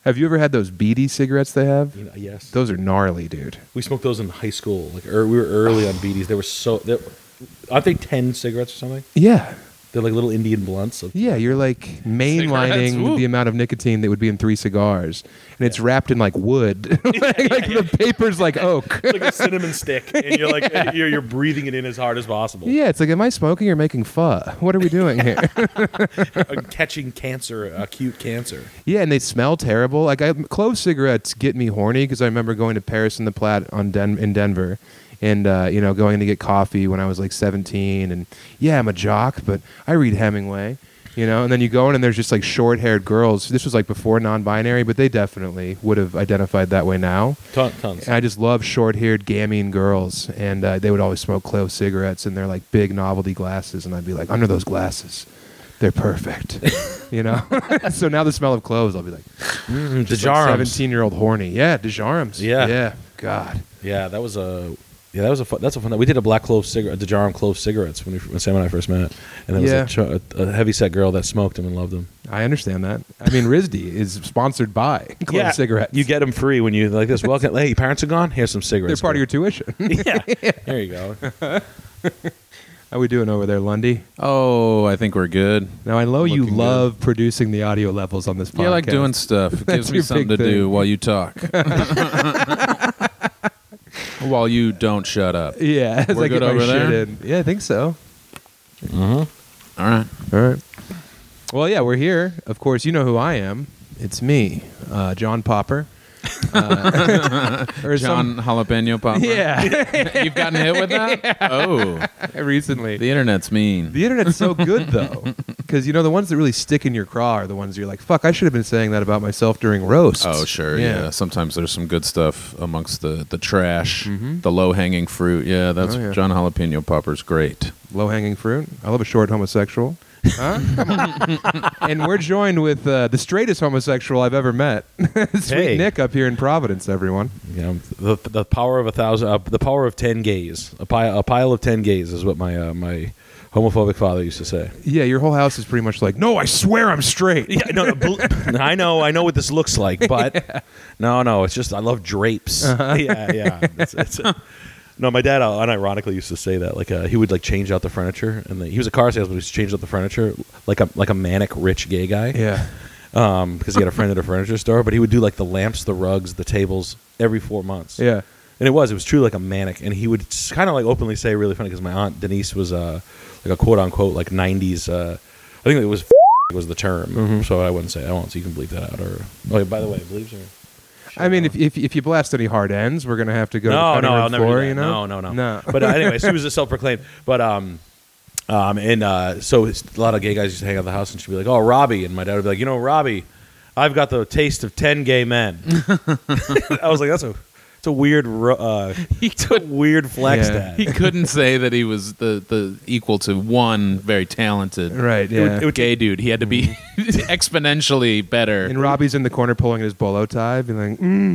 Have you ever had those beady cigarettes they have? Yes. Those are gnarly, dude. We smoked those in high school. Like, we were early on beaties. They were aren't they 10 cigarettes or something? Yeah. They're like little Indian blunts. Yeah, you're like mainlining the amount of nicotine that would be in 3 cigars, and it's wrapped in like wood, like the paper's like oak. It's like a cinnamon stick, and you're like you're breathing it in as hard as possible. Yeah, it's like, am I smoking or making pho? What are we doing here? Catching cancer, acute cancer. Yeah, and they smell terrible. Like clove cigarettes get me horny because I remember going to Paris and the Platte in Denver. And, going to get coffee when I was like 17. And yeah, I'm a jock, but I read Hemingway, And then you go in and there's just like short-haired girls. This was like before non-binary, but they definitely would have identified that way now. Tons. And I just love short-haired gamine girls. And they would always smoke clove cigarettes in their like big novelty glasses. And I'd be like, under those glasses, they're perfect. So now the smell of cloves, I'll be like, DeJarums. 17-year-old horny. Yeah, DeJarums. Yeah. Yeah. God. Yeah, that's a fun. We did a black clove cigarette, DeJarum clove cigarettes when Sam and I first met, and there was a heavy set girl that smoked them and loved them. I understand that. I mean, RISD is sponsored by Clove Cigarettes. You get them free when you like this. Welcome, hey, your parents are gone. Here's some cigarettes. They're part of your tuition. Yeah, there you go. How we doing over there, Lundy? Oh, I think we're good. Now, I know you love producing the audio levels on this podcast. Yeah, I like doing stuff. It gives me something to do while you talk. While you don't shut up. Yeah, as we're I good get my over shit there? in. Yeah, I think so. All right. Well, yeah, we're here. Of course, you know who I am. It's me, John Popper. John Jalapeno Popper. Yeah. You've gotten hit with that? Yeah. Oh. Recently. The internet's mean. The internet's so good, though. Because, the ones that really stick in your craw are the ones you're like, fuck, I should have been saying that about myself during roasts. Oh, sure, yeah. Sometimes there's some good stuff amongst the trash, the low-hanging fruit. Yeah, that's John Jalapeno Popper's great. Low-hanging fruit? I love a short homosexual. Huh? Come on. And we're joined with the straightest homosexual I've ever met. Sweet Nick up here in Providence, everyone. Yeah, the power of 1,000, the power of 10 gays. A pile of 10 gays is what my my homophobic father used to say. Yeah, your whole house is pretty much like, no, I swear I'm straight. Yeah, I know what this looks like, but no, it's just I love drapes. Yeah. No, my dad unironically used to say that. Like he would like change out the furniture, and he was a car salesman. He used to change out the furniture like a manic rich gay guy. Yeah. Because he had a friend at a furniture store, but he would do like the lamps, the rugs, the tables every 4 months. Yeah. And it was truly like a manic, and he would kind of like openly say really funny because my aunt Denise was like a quote unquote like 90s. I think it was the term, so I wouldn't say. I won't. So you can bleep that out. Or by the way, bleeps or. I mean, if you blast any hard ends, we're gonna have to go. No, to I'll never floor, do that. No. But anyways, she was a self-proclaimed. But so a lot of gay guys used to hang out at the house, and she'd be like, "Oh, Robbie," and my dad would be like, "Robbie, I've got the taste of 10 gay men." I was like, "That's a weird, weird flex." Yeah. Dad. He couldn't say that he was the equal to one very talented gay dude. He had to be exponentially better. And Robbie's in the corner pulling his bolo tie, being like,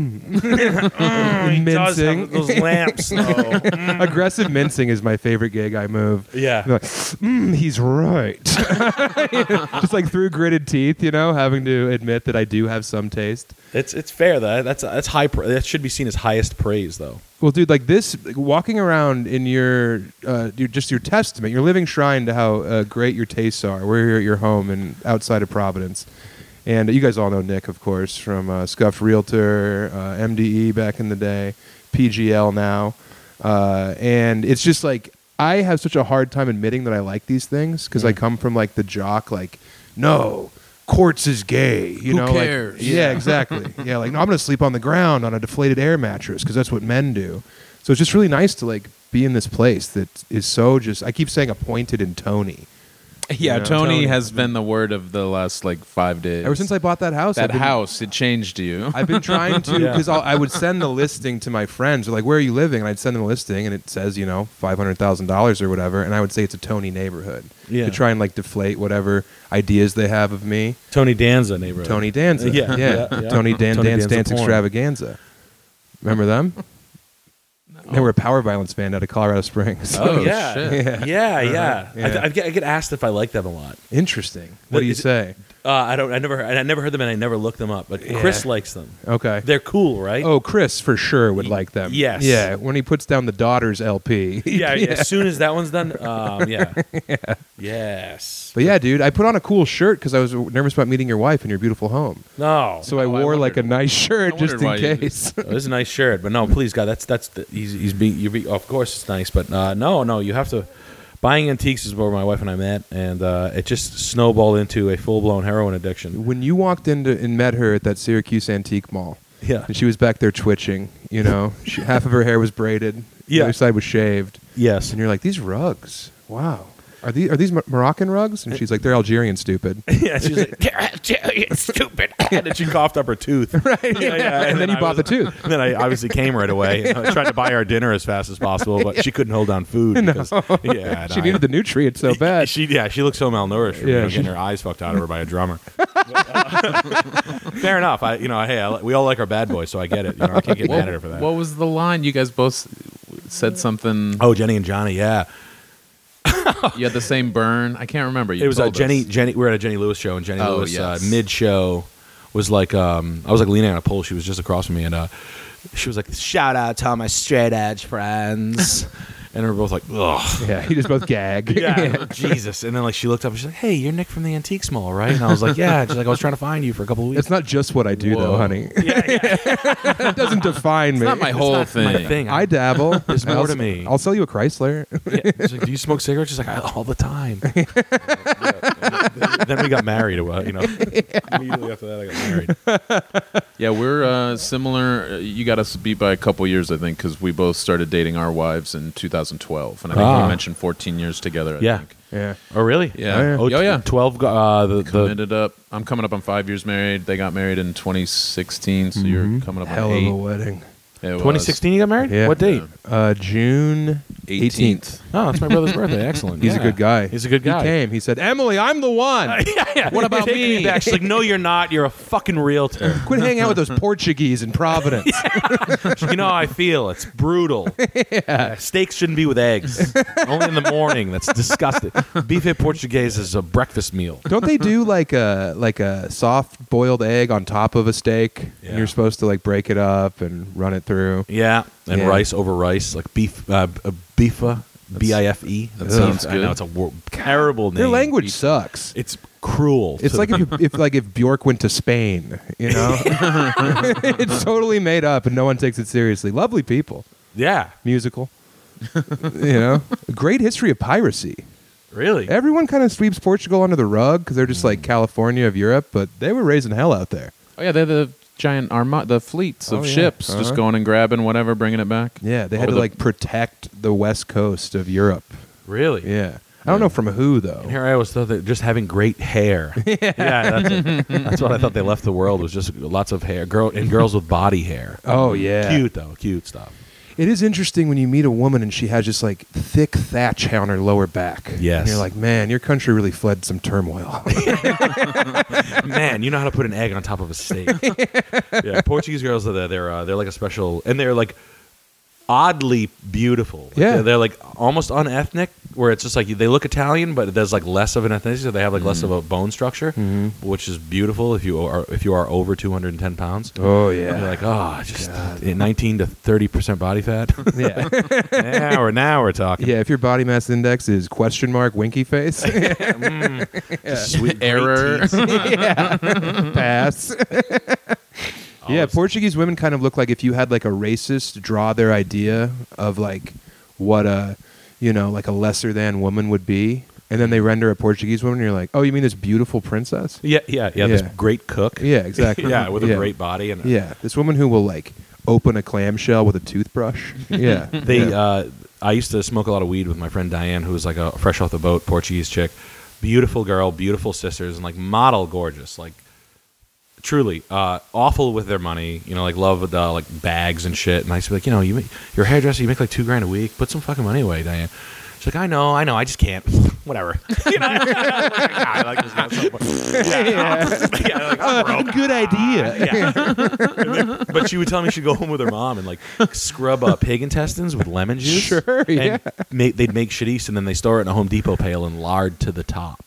he does have those lamps, though. Aggressive mincing is my favorite gay guy move. Yeah. Like, he's right. Just like through gritted teeth, having to admit that I do have some taste. It's fair though. That's high. That should be seen as highest praise, though. Well, dude, like this, walking around in your testament, your living shrine to how great your tastes are. We're here at your home and outside of Providence, and you guys all know Nick, of course, from Scuffed Realtor, MDE back in the day, PGL now, and it's just like I have such a hard time admitting that I like these things because I come from like the jock, like no. Quartz is gay, Who cares? Like, yeah, exactly. Yeah, like no, I'm gonna sleep on the ground on a deflated air mattress because that's what men do. So it's just really nice to like be in this place that is so just. I keep saying appointed and Tony. Yeah, Tony has been the word of the last 5 days. Ever since I bought that house. It changed you. I've been trying to because I would send the listing to my friends. They're like, "Where are you living?" And I'd send them a listing, and it says $500,000 or whatever, and I would say it's a Tony neighborhood. To try and deflate whatever ideas they have of me. Tony Danza neighborhood. Tony Danza. Yeah. Tony Dance Extravaganza. Remember them? They were a power violence band out of Colorado Springs. Oh, yeah. shit. Yeah. I get asked if I like them a lot. Interesting. What do you say? I never heard them, and I never looked them up. But Chris likes them. Okay, they're cool, right? Oh, Chris for sure would like them. Yes. Yeah, when he puts down the Daughter's LP. Yeah. As soon as that one's done. Yeah. Yes. But yeah, dude, I put on a cool shirt because I was nervous about meeting your wife in your beautiful home. No. So I wore like a nice shirt just in case. This is a nice shirt, but no, please, God, of course it's nice, but no, you have to. Buying antiques is where my wife and I met, and it just snowballed into a full-blown heroin addiction. When you walked into and met her at that Syracuse Antique Mall, and she was back there twitching, half of her hair was braided, the other side was shaved. Yes. And you're like, these rugs, wow. Are these Moroccan rugs? And she's like, they're Algerian, stupid. Yeah, she's like, they're Algerian, stupid. And then she coughed up her tooth. Right. Yeah. And then you bought the tooth. And then I obviously came right away. I tried to buy her dinner as fast as possible, but she couldn't hold down food. Because, she needed the nutrients so bad. She looked so malnourished from getting her eyes fucked out of her by a drummer. Fair enough. We all like our bad boys, so I get it. I can't get mad at her for that. What was the line? You guys both said something. Oh, Jenny and Johnny, yeah. You had the same burn. I can't remember. It was Jenny. We were at a Jenny Lewis show, and Jenny Lewis mid-show was like, I was like leaning on a pole. She was just across from me, and she was like, "Shout out to all my straight edge friends." And we were both like, ugh. Yeah, you just both gag. Yeah, Jesus. And then like she looked up and she's like, "Hey, you're Nick from the Antiques Mall, right?" And I was like, "Yeah." She's like, "I was trying to find you for a couple of weeks." It's not just what I do, though, honey. It doesn't define me. It's not my whole thing. I dabble. There's more to me. I'll sell you a Chrysler. She's like, "Do you smoke cigarettes?" She's like, "All the time." Then we got married. Immediately after that, I got married. Yeah, we're similar. You got us beat by a couple years, I think, because we both started dating our wives in 2012, and I think we mentioned 14 years together. I think. Yeah. Oh, really? Yeah. Oh, yeah. 12. Committed up. I'm coming up on 5 years married. They got married in 2016, so you're coming up Hell on 8. of a wedding. 2016 you got married? Yeah. What date? June 18th. Oh, that's my brother's birthday. Excellent. He's a good guy. He's a good guy. He came. He said, "Emily, I'm the one." What about me? She's like, "No, you're not. You're a fucking realtor." Quit hanging out with those Portuguese in Providence. You know how I feel. It's brutal. Steaks shouldn't be with eggs. Only in the morning. That's disgusting. Bife Portuguese is a breakfast meal. Don't they do like a soft boiled egg on top of a steak? Yeah. And you're supposed to like break it up and run it through. Yeah, and rice over rice, like bifa, B-I-F-E. That sounds good. I know it's a terrible name. Their language sucks. It's cruel. It's like if Bjork went to Spain, It's totally made up and no one takes it seriously. Lovely people. Yeah. Musical. Great history of piracy. Really? Everyone kind of sweeps Portugal under the rug because they're just like California of Europe, but they were raising hell out there. Oh yeah, they're the giant the fleets of ships, just going and grabbing whatever, bringing it back. Yeah, they had to protect the west coast of Europe. Really? Yeah. I don't know from who though. And here I was thought that just having great hair. That's what I thought they left the world was just lots of hair, girls with body hair. Oh yeah, cute though, cute stuff. It is interesting when you meet a woman and she has just like thick thatch on her lower back. Yes. And you're like, man, your country really fled some turmoil. Man, you know how to put an egg on top of a steak. Yeah, Portuguese girls are they're like a special, and they're like oddly beautiful. They're like almost unethnic, where it's just like they look Italian, but there's like less of an ethnicity. So they have like less of a bone structure, which is beautiful if you are over 210 pounds. Oh yeah, you're like just 19 to 30% body fat. Yeah, now we're talking. Yeah, if your body mass index is ? Winky face, sweet error, pass. Yeah, Portuguese women kind of look like if you had like a racist draw their idea of like what a like a lesser than woman would be, and then they render a Portuguese woman, and you're like, oh, you mean this beautiful princess? Yeah. This great cook. Yeah, exactly. Yeah, with a great body and this woman who will like open a clamshell with a toothbrush. Yeah, I used to smoke a lot of weed with my friend Diane, who was like a fresh off the boat Portuguese chick, beautiful girl, beautiful sisters, and like model gorgeous, like. Truly, awful with their money, like love with like bags and shit. And I used to be like, you're a hairdresser, you make like $2,000 a week. Put some fucking money away, Diane. She's like, I know, I just can't. whatever. You know, I like this guy so much. Yeah, like, I'm broke. Good idea. Yeah. But she would tell me she'd go home with her mom and like scrub pig intestines with lemon juice. Sure, yeah. And they'd make shitties, and then they store it in a Home Depot pail and lard to the top.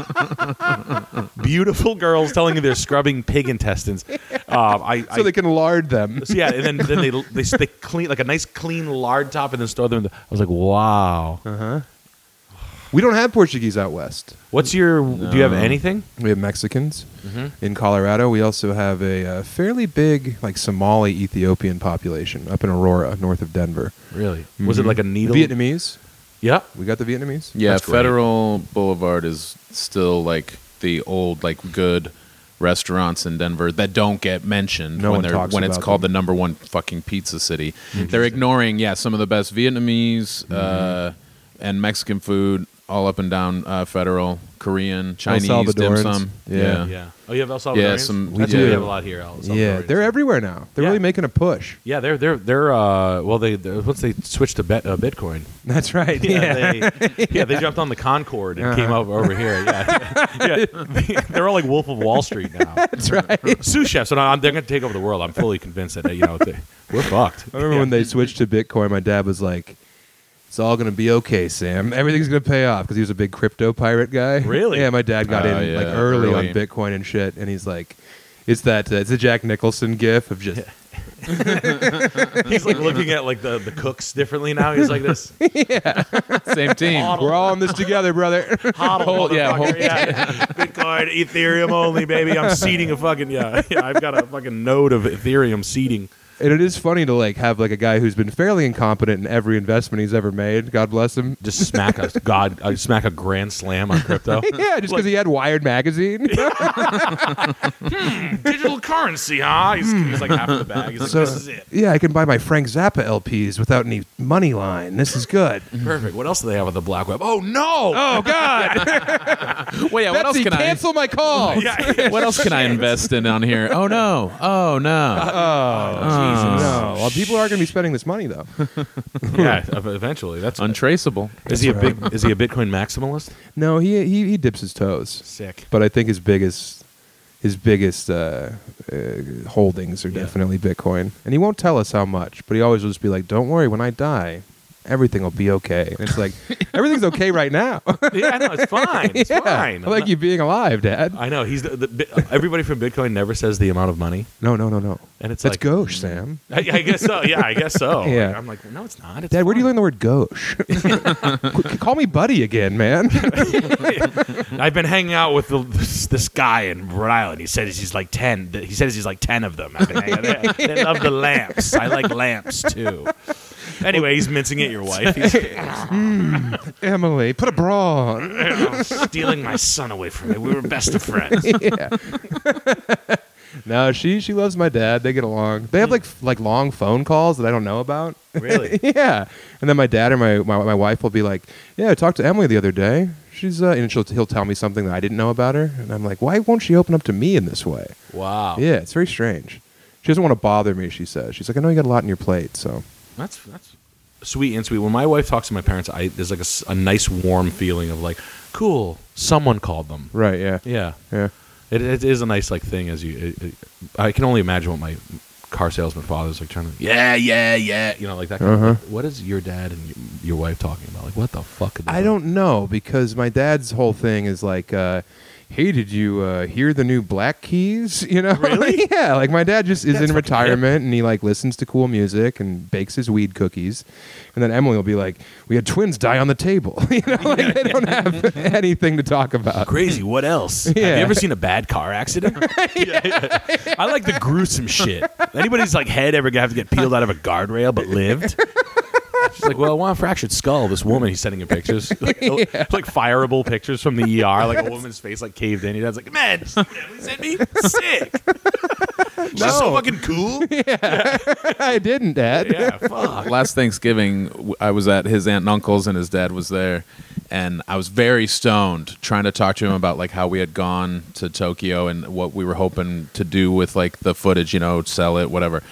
Beautiful girls telling me they're scrubbing pig intestines. So they can lard them. So yeah, and then they clean like a nice clean lard top and then store them. I was like, wow. We don't have Portuguese out west. What's your? Do you have anything? We have Mexicans in Colorado. We also have a fairly big, like Somali Ethiopian population up in Aurora, north of Denver. Really? Was it like a needle? Vietnamese. Yeah. We got the Vietnamese. Yeah, That's great. Federal Boulevard is still like the old, like good restaurants in Denver that don't get mentioned No one when talks when it's about called them. the number one fucking pizza city. They're ignoring some of the best Vietnamese and Mexican food all up and down Federal, Korean, Chinese, dim Salvadorans. sum. Yeah. Yeah. Oh, you have El Salvadorians? Yeah, some- That's we what we do. have a lot here. El Yeah, Salvadorians. they're everywhere now. They're Yeah. really making a push. Yeah, they're well they once they switched to Bitcoin. That's right. They jumped on the Concorde and came over here. Yeah. They're all like Wolf of Wall Street now. That's right. Sous chefs, and they're going to take over the world. I'm fully convinced that we're fucked. I remember when they switched to Bitcoin, my dad was like, "It's all going to be okay, Sam. Everything's going to pay off," because he was a big crypto pirate guy. Really? Yeah, my dad got Oh, in like yeah, early on early. Bitcoin and shit, and he's like, "It's the Jack Nicholson gif of just He's like looking at like the cooks differently now. He's like this. Same team. we're all in this together, brother." Hodl, yeah, motherfucker. Bitcoin, Ethereum only, baby. I'm seeding a fucking I've got a fucking node of Ethereum seeding. And it is funny to like have like a guy who's been fairly incompetent in every investment he's ever made. God bless him. Just smack a grand slam on crypto. Yeah, just because he had Wired magazine. Digital currency, huh? He's like half of the bag. He's like, this is it. Yeah, I can buy my Frank Zappa LPs without any money line. This is good. Perfect. What else do they have on the black web? Oh no! Oh God! Well, yeah. What else Betsy, can cancel my call. Yeah. What else can I invest in on here? Oh no! Oh no! Oh, Jesus. No. Well, people are going to be spending this money though. Yeah, eventually. That's Untraceable. Is he a Bitcoin maximalist? No, he dips his toes. Sick. But I think his biggest holdings are definitely Bitcoin, and he won't tell us how much. But he always will just be like, "Don't worry, when I die, everything will be okay." And it's like, everything's okay right now. Yeah, no, it's fine. It's Yeah. fine. I like you being alive, Dad. I know he's everybody from Bitcoin never says the amount of money, No. and it's That's like gauche, Sam. I guess so. Yeah, I guess so. Yeah. Like, I'm like, no, it's not. It's Dad, where do you fine. learn the word gauche? Call me buddy again, man. I've been hanging out with this guy in Rhode Island. He says he's like 10. He says he's like 10 of them. I've been hanging out. They love the lamps. I like lamps too. Anyway, he's mincing at your wife. He's Emily, put a bra on. stealing my son away from me. We were best of friends. No, she loves my dad. They get along. They have like long phone calls that I don't know about. Really? Yeah. And then my dad or my wife will be like, "Yeah, I talked to Emily the other day. She's and he'll tell me something that I didn't know about her." And I'm like, "Why won't she open up to me in this way?" Wow. Yeah, it's very strange. She doesn't want to bother me, she says. She's like, "I know you got a lot on your plate, so." That's sweet and sweet. When my wife talks to my parents, there's like a nice warm feeling of like, cool, someone called them. Right, yeah. Yeah. Yeah. It is a nice like thing as I can only imagine what my car salesman father's like trying to yeah, you know, like that kind of what is your dad and your wife talking about? Like, what the fuck? I don't know, because my dad's whole thing is like, "Hey, did you hear the new Black Keys?" You know, Really? Yeah. Like my dad just is That's in fucking retirement and he like listens to cool music and bakes his weed cookies, and then Emily will be like, "We had twins die on the table." You know, like they don't have anything to talk about. Crazy. What else? Have you Yeah. ever seen a bad car accident? I like the gruesome shit. Anybody's like head ever have to get peeled out of a guardrail but lived? She's like, well, one fractured skull. This woman, he's sending him pictures, like fireable pictures from the ER, like a woman's face like caved in. Your dad's like, man, you sent me sick. She's so fucking cool. I didn't, Dad. Yeah, fuck. Last Thanksgiving, I was at his aunt and uncle's, and his dad was there, and I was very stoned trying to talk to him about like how we had gone to Tokyo and what we were hoping to do with like the footage, you know, sell it, whatever.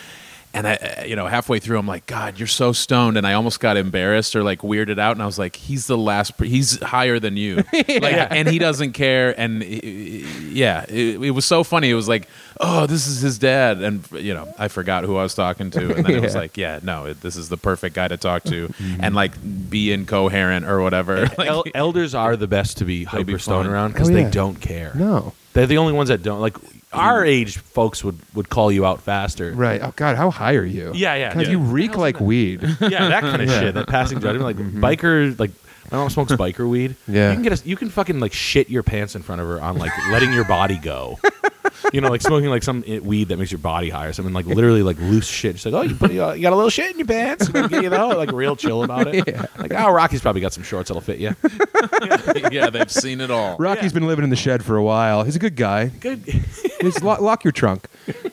And I, halfway through, I'm like, God, you're so stoned, and I almost got embarrassed or like weirded out, and I was like, he's the last, he's higher than you, and he doesn't care, and it was so funny. It was like, oh, this is his dad, and I forgot who I was talking to, and then it was like, this is the perfect guy to talk to, and like be incoherent or whatever. Like, Elders are the best to be hyper stoned fun. around because Oh, yeah. they don't care. No. They're the only ones that don't. Like, our age folks would call you out faster. Right. Oh God, how high are you? Yeah. God, you reek like weed. Yeah, that kind of shit. That passing judgment, like biker, like my mom smokes biker weed. Yeah. you can fucking like shit your pants in front of her on like letting your body go. Like smoking like some weed that makes your body high or something, like literally like loose shit. She's like, oh, you got a little shit in your pants. Like real chill about it. Yeah. Like, oh, Rocky's probably got some shorts that'll fit you. yeah, they've seen it all. Rocky's been living in the shed for a while. He's a good guy. Good. Just lock your trunk.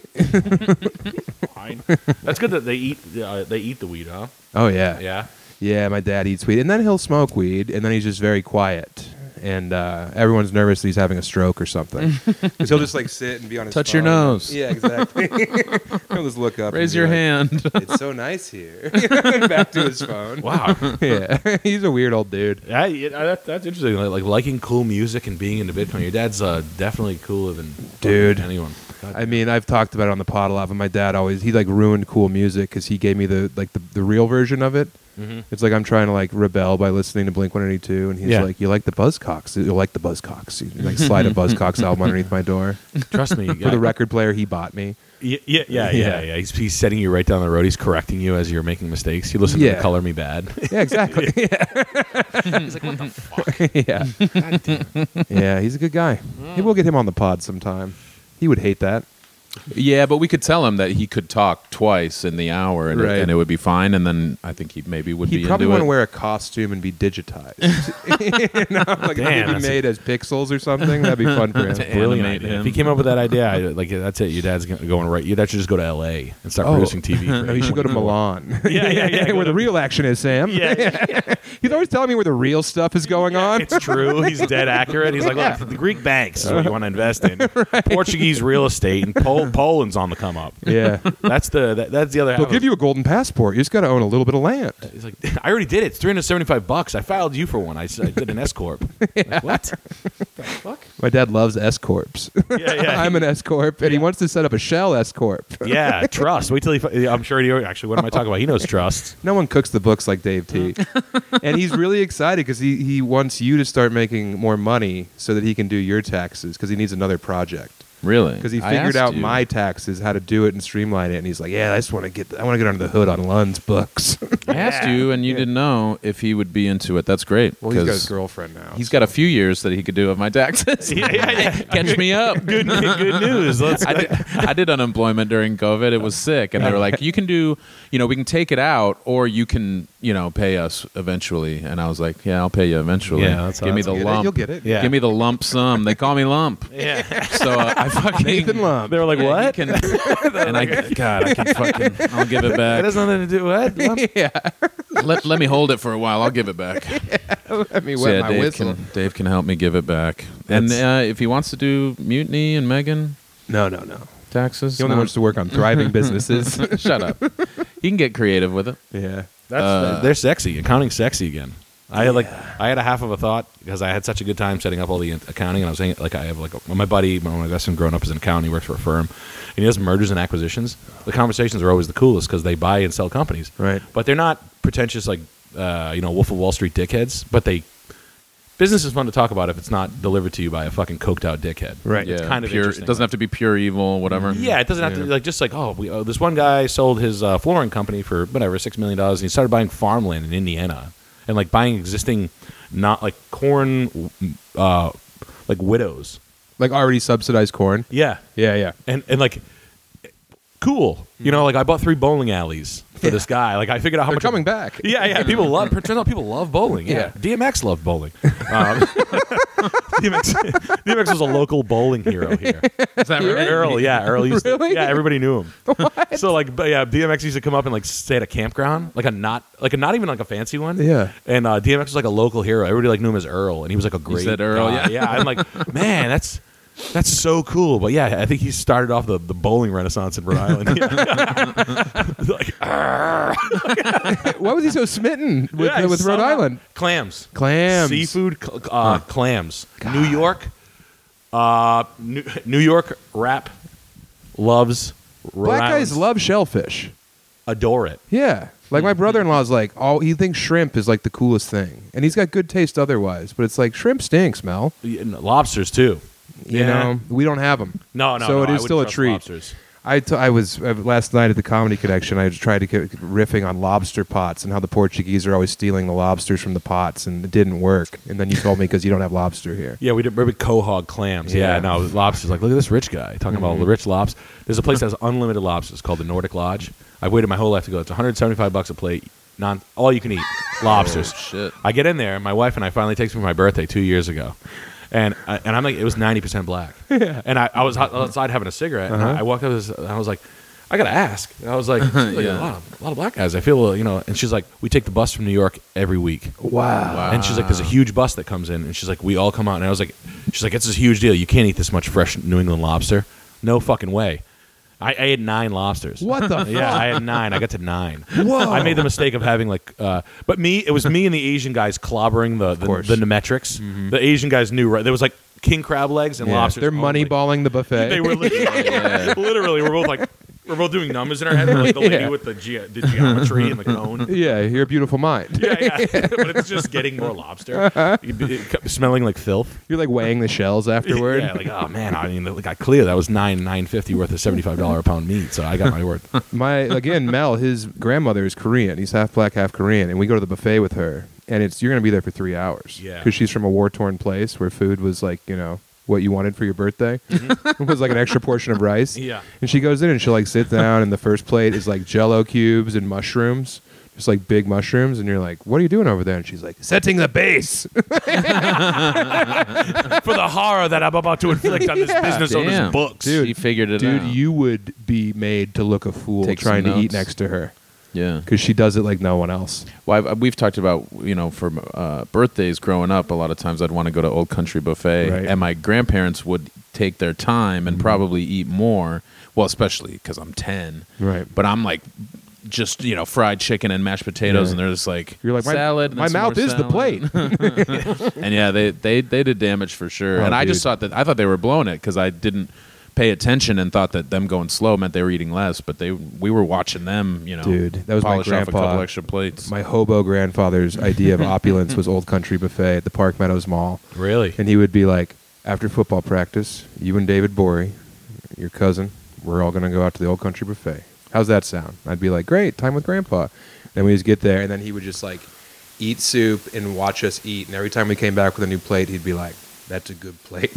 Fine. That's good that they eat the weed, huh? Oh yeah. Yeah. Yeah, my dad eats weed, and then he'll smoke weed, and then he's just very quiet, and everyone's nervous that he's having a stroke or something. Because he'll just like sit and be on his Touch phone. your nose. Yeah, exactly. He'll just look up. Raise and be your like, hand. It's so nice here. And back to his phone. Wow. Yeah, he's a weird old dude. That's interesting. Like liking cool music and being into Bitcoin. Your dad's definitely cooler than Dude. anyone. God. I mean, I've talked about it on the pod a lot, but my dad he like ruined cool music because he gave me the real version of it. Mm-hmm. It's like I'm trying to like rebel by listening to Blink-182, and he's like, "You like the Buzzcocks? You'll like the Buzzcocks." You like slide a Buzzcocks album underneath my door Trust me. for the record player he bought me. Yeah. He's setting you right down the road. He's correcting you as you're making mistakes. You listen to the Color Me Bad. Yeah, exactly. He's like, what the fuck? Yeah, God damn. yeah, he's a good guy. Maybe we'll get him on the pod sometime. He would hate that. Yeah, but we could tell him that he could talk twice in the hour, and, Right. and it would be fine. And then I think he maybe would He'd be probably into want to it. wear a costume and be digitized. Like Damn, maybe that's made as pixels or something. That'd be fun for him. To Brilliant animate idea. him. If he came up with that idea, that's it. Your dad's going right. You should just go to L.A. and start producing TV. No, he should go to Milan. Yeah. Where the real action is, Sam. Yeah. He's always telling me where the real stuff is going on. It's true. He's dead accurate. He's like, look, the Greek banks is what you want to invest in. Portuguese real estate, and Poland's on the come up. Yeah. That's the other half. They'll give you a golden passport. You just got to own a little bit of land. He's like, I already did it. It's $375. I filed you for one. I did an S corp. Like, what? The fuck? My dad loves S corps. Yeah. I'm an S corp, and he wants to set up a shell S corp. Yeah, trust. Wait till I'm sure he actually. What am I talking about? He knows trust. No one cooks the books like Dave T. And he's really excited because he wants you to start making more money so that he can do your taxes because he needs another project. Really? Because he I figured asked out you. my taxes, how to do it and streamline it, and he's like, "Yeah, I want to get under the hood on Lund's books." I asked you, and you didn't know if he would be into it. That's great. Well, he's got 'cause his girlfriend now. He's got a few years that he could do of my taxes. Catch me up. Good news. I did unemployment during COVID. It was sick, and they were like, "You can do, we can take it out, or you can, pay us eventually." And I was like, "Yeah, I'll pay you eventually. Yeah, that's give me awesome. the Get it? lump. You'll get it. Yeah. Give me the lump sum. They call me Lump. Yeah. So I fucking Nathan Lump. They were like, Yeah, what? you can- and I can fucking. I'll give it That back. has nothing to do with what? Yeah. Let me hold it for a while. I'll give it back. Let me So, wet yeah, my Dave whistle. Dave can help me give it back. And if he wants to do Mutiny and Megan No. taxes, He only no. wants to work on thriving businesses. Shut up. He can get creative with it. Yeah. They're sexy. Accounting's sexy again. I had a half of a thought because I had such a good time setting up all the accounting, and I was saying I have my buddy, one of my best friends growing up is an accountant. He works for a firm, and he does mergers and acquisitions. The conversations are always the coolest because they buy and sell companies, Right. But they're not pretentious like Wolf of Wall Street dickheads. But business is fun to talk about if it's not delivered to you by a fucking coked out dickhead. Right. Yeah, It's kind of pure. interesting. It doesn't have to be pure evil, whatever. Yeah, it doesn't have to be this one guy sold his flooring company for whatever $6 million, and he started buying farmland in Indiana and like buying existing, not like corn, like widows. Like already subsidized corn. Yeah, Yeah. and like cool. Like I bought 3 bowling alleys for this guy. Like I figured out how They're much coming back. Yeah. People love. Turns out people love bowling. Yeah. DMX loved bowling. DMX was a local bowling hero here. Is that right? Earl, yeah, Earl used to, Really? yeah, everybody knew him. What? So DMX used to come up and like stay at a campground, like a not even like a fancy one. Yeah. And DMX was like a local hero. Everybody like knew him as Earl, and he was like a great. said Earl, guy. yeah. I'm like, man, that's That's so cool. But yeah, I think he started off the bowling renaissance in Rhode Island. Like, Why was he so smitten with, yeah, with Rhode Island? Clams. Clams. Seafood, clams. New York. New York rap loves Rhode Black Island's- guys love shellfish. adore it. Yeah. Like my brother-in-law's like, he thinks shrimp is like the coolest thing. And he's got good taste otherwise. But it's like, shrimp stinks, Mel. Lobsters too. You know, we don't have them. No. So it I is still a wouldn't trust treat. Lobsters. I was last night at the Comedy Connection. I tried to get riffing on lobster pots and how the Portuguese are always stealing the lobsters from the pots, and it didn't work. And then you told me because you don't have lobster here. Yeah, we did quahog clams. Yeah. Yeah, no, lobsters. Like, look at this rich guy talking about the rich lobsters. There's a place that has unlimited lobsters called the Nordic Lodge. I've waited my whole life to go. It's $175 a plate, all you can eat lobsters. Oh, shit. I get in there. My wife and I finally takes me for my birthday 2 years ago. And I'm like, it was 90% black. Yeah. And I was outside having a cigarette, and I walked up and I was like, I gotta ask. And I was like, Yeah. a lot of black guys. I feel, And she's like, we take the bus from New York every week. Wow. And she's like, there's a huge bus that comes in, and she's like, we all come out. And I was like, she's like, it's this huge deal. You can't eat this much fresh New England lobster. No fucking way. I ate 9 lobsters. What the fuck? Yeah, I had 9. I got to 9. Whoa. I made the mistake of having but it was me and the Asian guys clobbering the Nemetrics. The Asian guys knew, right? There was like king crab legs and Yeah, lobsters. they're only. moneyballing the buffet. They were literally, we're both doing numbers in our head. We're like the lady Yeah. with the geometry and the cone. Yeah, you're a beautiful mind. Yeah. But it's just getting more lobster. It kept smelling like filth. You're like weighing the shells afterward. Yeah, like, oh man, I mean, it got clear that was $9.50 worth of $75 a pound meat. So I got my word. Mel, his grandmother is Korean. He's half black, half Korean, and we go to the buffet with her, and you're going to be there for 3 hours. Yeah. Because she's from a war-torn place where food was like, what you wanted for your birthday. It was like an extra portion of rice. Yeah. And she goes in and she'll like sit down, and the first plate is like Jello cubes and mushrooms. Just like big mushrooms, and you're like, "What are you doing over there?" And she's like, "Setting the base." For the horror that I'm about to inflict on this business owner's Damn. books. She figured it Dude, out. you would be made to look a fool Take trying some to eat notes. next to her Yeah. because she does it like no one else. Well, we've talked about, for birthdays growing up, a lot of times I'd want to go to Old Country Buffet, Right. and my grandparents would take their time and probably eat more. Well, especially because I'm 10. Right. But I'm like, just, fried chicken and mashed potatoes, Yeah. and they're just like, You're like, salad. and my some mouth more is the salad." plate. And yeah, they did damage for sure. Oh, And I just dude. thought they were blowing it because I didn't pay attention and thought that them going slow meant they were eating less. But we were watching them, Dude, that was my polish off a grandpa. couple extra plates. My hobo grandfather's idea of opulence was Old Country Buffet at the Park Meadows Mall. Really? And he would be like, after football practice, you and David Borey, your cousin, we're all going to go out to the Old Country Buffet. How's that sound? I'd be like, great, time with Grandpa. Then we just get there, and then he would just like eat soup and watch us eat. And every time we came back with a new plate, he'd be like, that's a good plate.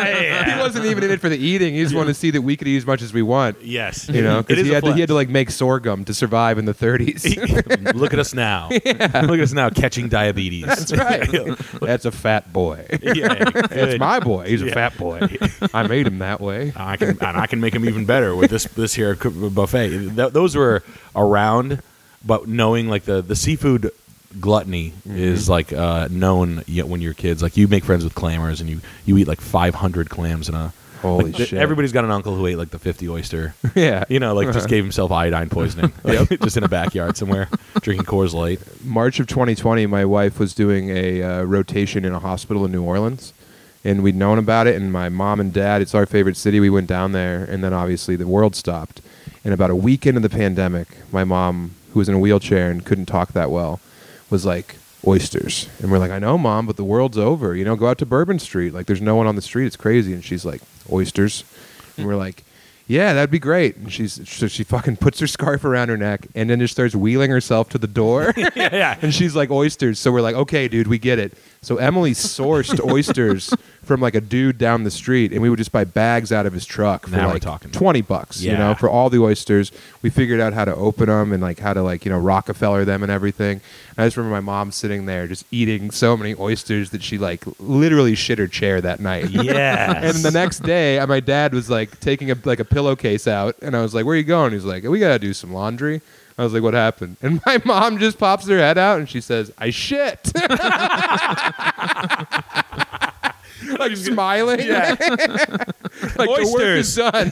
He wasn't even in it for the eating. He just wanted to see that we could eat as much as we want. Yes. Because It is he a had to flex. like make sorghum to survive in the 30s. Look at us now. Look at us now catching diabetes. That's right. That's a fat boy. Yeah, That's good. my boy. He's a Yeah. fat boy. I made him that way. I can make them even better with this here buffet. Those were around, but knowing like the seafood gluttony is like known when you're kids. Like you make friends with clammers and you eat like 500 clams in a. Holy like, shit. Everybody's got an uncle who ate like the 50 oyster. Yeah. Just gave himself iodine poisoning. Just in a backyard somewhere, drinking Coors Light. March of 2020, my wife was doing a rotation in a hospital in New Orleans, and we'd known about it. And my mom and dad, it's our favorite city. We went down there, and then obviously the world stopped. And about a week into the pandemic, my mom, who was in a wheelchair and couldn't talk that well, was like, oysters. And we're like, I know, Mom, but the world's over. Go out to Bourbon Street. Like, there's no one on the street. It's crazy. And she's like, oysters. And we're like, yeah, that'd be great. And she fucking puts her scarf around her neck and then just starts wheeling herself to the door. Yeah. And she's like, oysters. So we're like, okay, dude, we get it. So Emily sourced oysters from like a dude down the street, and we would just buy bags out of his truck for Now we're like talking. $20, Yeah. for all the oysters. We figured out how to open them and like how to like, Rockefeller them and everything. And I just remember my mom sitting there just eating so many oysters that she like literally shit her chair that night. Yes. And the next day, my dad was like taking a pillowcase out, and I was like, "Where are you going?" He's like, "We gotta do some laundry." I was like, "What happened?" And my mom just pops her head out, and she says, "I shit." like smiling. Yeah. Like the work is done.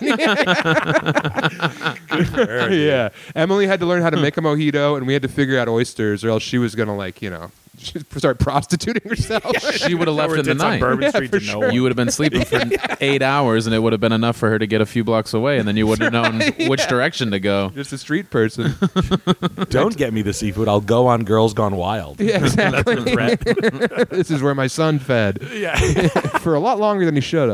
Yeah. Emily had to learn how to make a mojito, and we had to figure out oysters, or else she was gonna start prostituting herself. She would have left in the Tits on night. Bourbon Street for to no sure. one. You would have been sleeping for 8 hours, and it would have been enough for her to get a few blocks away, and then you wouldn't have known which direction to go. Just a street person. Don't get me the seafood. I'll go on Girls Gone Wild. Yeah, exactly. That's a threat. This is where my son fed Yeah. for a lot longer than he should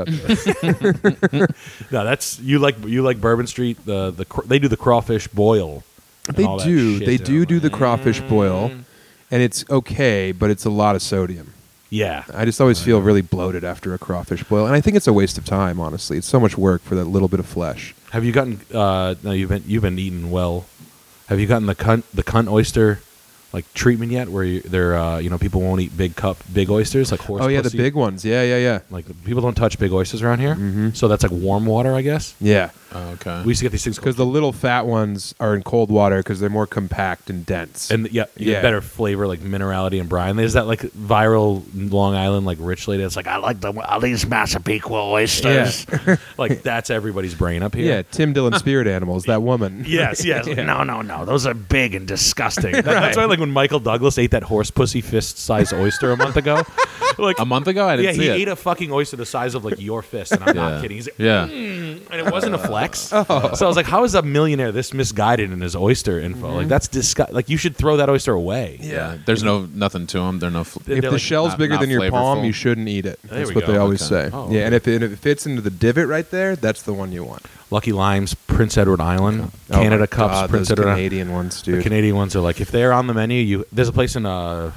have. No, that's you like Bourbon Street. They do the crawfish boil. and They all that do. shit They down do there. the crawfish boil, and it's okay, but it's a lot of sodium. Yeah. I just always feel really bloated after a crawfish boil, and I think it's a waste of time. Honestly, it's so much work for that little bit of flesh. Have you gotten? No, you've been eating well. Have you gotten the cunt oyster like treatment yet? Where they're people won't eat big oysters like horse. Oh yeah, pussy? the big ones. Yeah. Like people don't touch big oysters around here. Mm-hmm. So that's like warm water, I guess. Yeah, Oh, okay. We used to get these things because the little fat ones are in cold water because they're more compact and dense. and you Yeah. get better flavor, like minerality and brine. There's that like viral Long Island like rich lady that's like, I like all these Massapequa oysters. Like that's everybody's brain up here. yeah, Tim Dillon Spirit Animals. That woman. Yes. No. Those are big and disgusting. That's why, like, when Michael Douglas ate that horse pussy fist-sized oyster a month ago, like A month ago, I didn't see he it. ate a fucking oyster the size of like your fist, and I'm not kidding. He's like, Yeah. and it wasn't a flex. So I was like, how is a millionaire this misguided in his oyster info? Like that's disgusting. Like you should throw that oyster away. Yeah. There's nothing to them. They're no. If They're the like shell's not- bigger not than your palm, flavorful. you shouldn't eat it. There That's we what go. they always Okay. say. Oh, Yeah, okay. and if it fits into the divot right there, that's the one you want. Lucky Limes, Prince Edward Island, Oh Canada my Cups, God, Prince those Edward Island. Canadian ones, The dude. Canadian ones are like if they're on the menu. There's a place in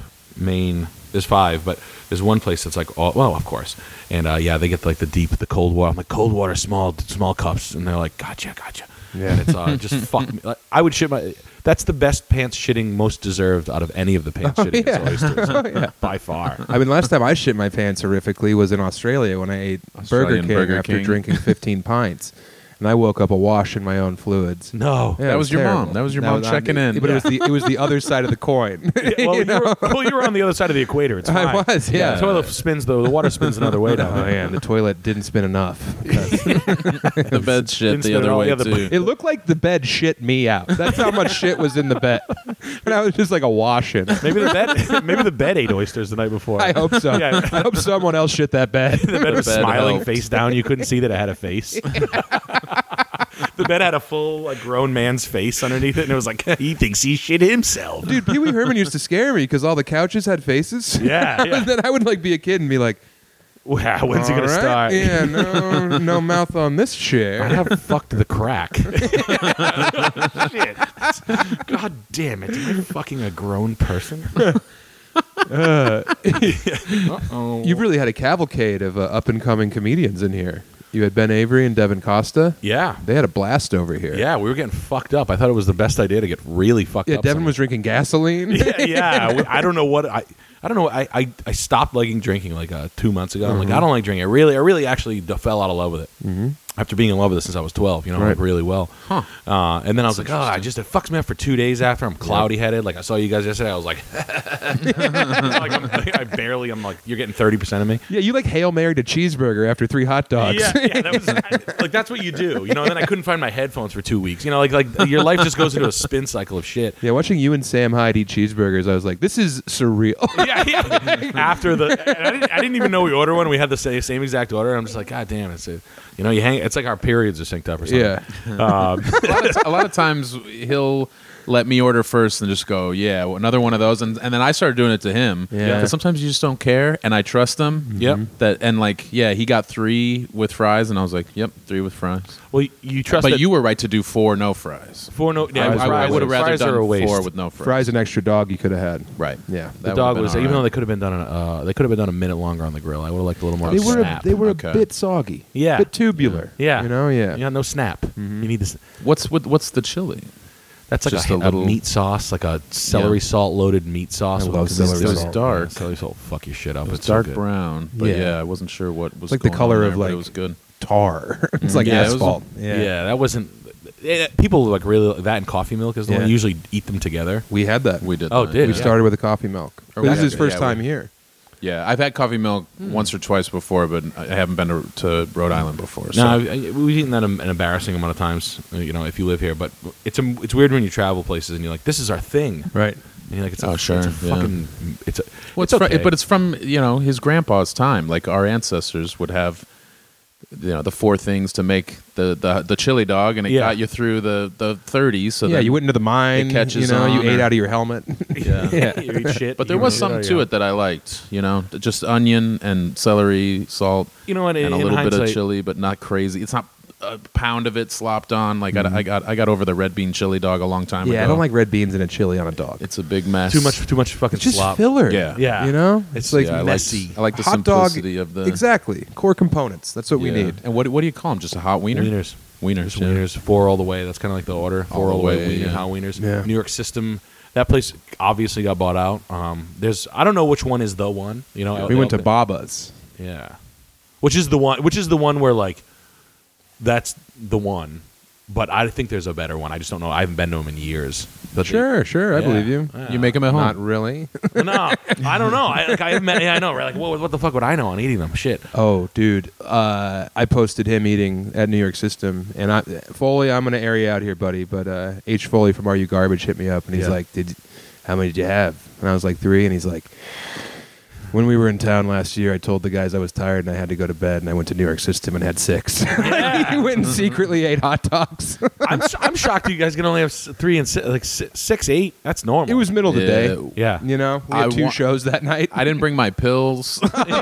Maine. There's 5, but there's one place that's like, of course. And they get like the cold water. I'm like, cold water, small cups, and they're like, gotcha. Yeah. And it's just fuck me. Like, I would shit my. That's the best pants shitting most deserved out of any of the pants shitting yeah. is oysters yeah. by far. I mean, last time I shit my pants horrifically was in Australia when I ate Australian Burger King Burger after King. drinking 15 pints. And I woke up awash in my own fluids. No. Yeah, That it was your terrible. mom. That was your mom checking in. But it was the other side of the coin. Well, you were on the other side of the equator. It's fine. I was, yeah. The toilet spins the water spins another way down. Oh, yeah, and the toilet didn't spin enough. The bed shit Didn't the spin other at all. way Yeah, the- too. It looked like the bed shit me out. That's how much shit was in the bed. And I was just like a washing. Maybe the bed ate oysters the night before. I hope so. Yeah. I hope someone else shit that bed. The bed was bed smiling helped. face down. You couldn't see that it had a face. The bed had a full like grown man's face underneath it, and it was like he thinks he shit himself. Dude, Pee Wee Herman used to scare me because all the couches had faces. Yeah. And then I would like be a kid and be like, Wow, when's he gonna "All right, start? Yeah, no mouth on this I chair. have fucked the crack. Shit. God damn it. Am I fucking a grown person? You've really had a cavalcade of up and coming comedians in here. You had Ben Avery and Devin Costa. Yeah. They had a blast over here. Yeah, we were getting fucked up. I thought it was the best idea to get really fucked Yeah, up. Devin was drinking gasoline. Yeah. I don't know what I don't know. I stopped liking drinking like 2 months ago. I'm like, I don't like drinking. I really actually fell out of love with it. Mm-hmm. After being in love with it since I was 12, like Right. really well. Huh. And then I was like, it fucks me up for 2 days after. I'm cloudy headed. Like I saw you guys yesterday. I was like, I'm like, you're getting 30% of me. Yeah, you like Hail Mary to cheeseburger after 3 hot dogs. Yeah, that was like that's what you do, And then I couldn't find my headphones for 2 weeks. Like your life just goes into a spin cycle of shit. Yeah, watching you and Sam Hyde eat cheeseburgers, I was like, this is surreal. Yeah. After I didn't even know we ordered one. We had the same exact order. I'm just like, God damn it! You hang. It's like our periods are synced up or something. Yeah. A lot of times he'll let me order first and just go, yeah, another one of those, and then I started doing it to him. Yeah. Because sometimes you just don't care, and I trust him. Yep. He got 3 with fries, and I was like, yep, 3 with fries. Well, you trust. But that you were right to do 4 no fries. for no. Yeah, I would have rather fries are a done waste. 4 with no fries. Fries an extra dog you could have had. Right. Yeah. The That dog would've was been even all though right. they could have been done they could have been done a minute longer on the grill. I would have liked a little more They were snap. a Okay. bit soggy. Yeah. A bit tubular. Yeah. Yeah. No snap. You need this. What's the chili? That's like Just a a little- meat sauce, like a celery salt loaded meat sauce. I with love a- celery It was salt. dark. Yeah, celery salt will fuck your shit up. It was It's so dark good. brown, but Yeah. yeah, I wasn't sure what was Like the going color on of, there, but like, it was good. Tar. It's like Yeah, it was- asphalt. Yeah, that wasn't. People like really that and coffee milk is the Yeah. one. Usually eat them together. We had that. We did. Oh, that, did We yeah. started with a coffee milk. Or This we is his had- first yeah, time we- here. Yeah, I've had coffee milk once or twice before, but I haven't been to Rhode Island before. So. No, we've eaten that an embarrassing amount of times. If you live here, but it's weird when you travel places and you're like, this is our thing, Right. And you're like, it's Oh, sure, it's a yeah. fucking, it's a, Well, it's okay. but it's from his grandpa's time. Like our ancestors would have, the 4 things to make the chili dog, and it got you through the 30s. So Yeah, then you went into the mine. it catches you on, ate or- out of your helmet. Yeah. You eat shit. But there was something to it that I liked. Just onion and celery, salt, You know what? and a in little bit of hindsight- chili, but not crazy. It's not a pound of it slopped on. Like I got over the red bean chili dog a long time ago. Yeah, I don't like red beans and a chili on a dog. It's a big mess. Too much fucking It's just slop. filler. Yeah. Yeah. You know? It's like Yeah, messy. I like the hot dog. simplicity of the Exactly. Core components. That's what we Yeah. need. And what do you call them? Just a hot wiener? Wieners. Wieners. Just yeah. wieners, 4 all the way. That's kind of like the order. 4 all the way, wiener, yeah. hot wieners. Yeah. New York System. That place obviously got bought out. I don't know which one is the one. We went to Baba's. Yeah. Which is the one where like that's the one. But I think there's a better one. I just don't know. I haven't been to them in years. But Sure, I Yeah. believe you. Yeah. You make them at home. Not really. no, I don't know. I haven't met. Yeah, I know. Right? Like, what the fuck would I know on eating them? Shit. Oh, dude. I posted him eating at New York System. And Foley, I'm going to air you out here, buddy. But H. Foley from Are You Garbage hit me up. And he's Yeah. like, how many did you have? And I was like, 3. And he's like, when we were in town last year, I told the guys I was tired and I had to go to bed. And I went to New York System and had 6. He went and secretly ate hot dogs. I'm shocked you guys can only have 3 and 6, like 6, 8. That's normal. It was middle of the day. Yeah. You know, we had I 2 wa- shows that night. I didn't bring my pills.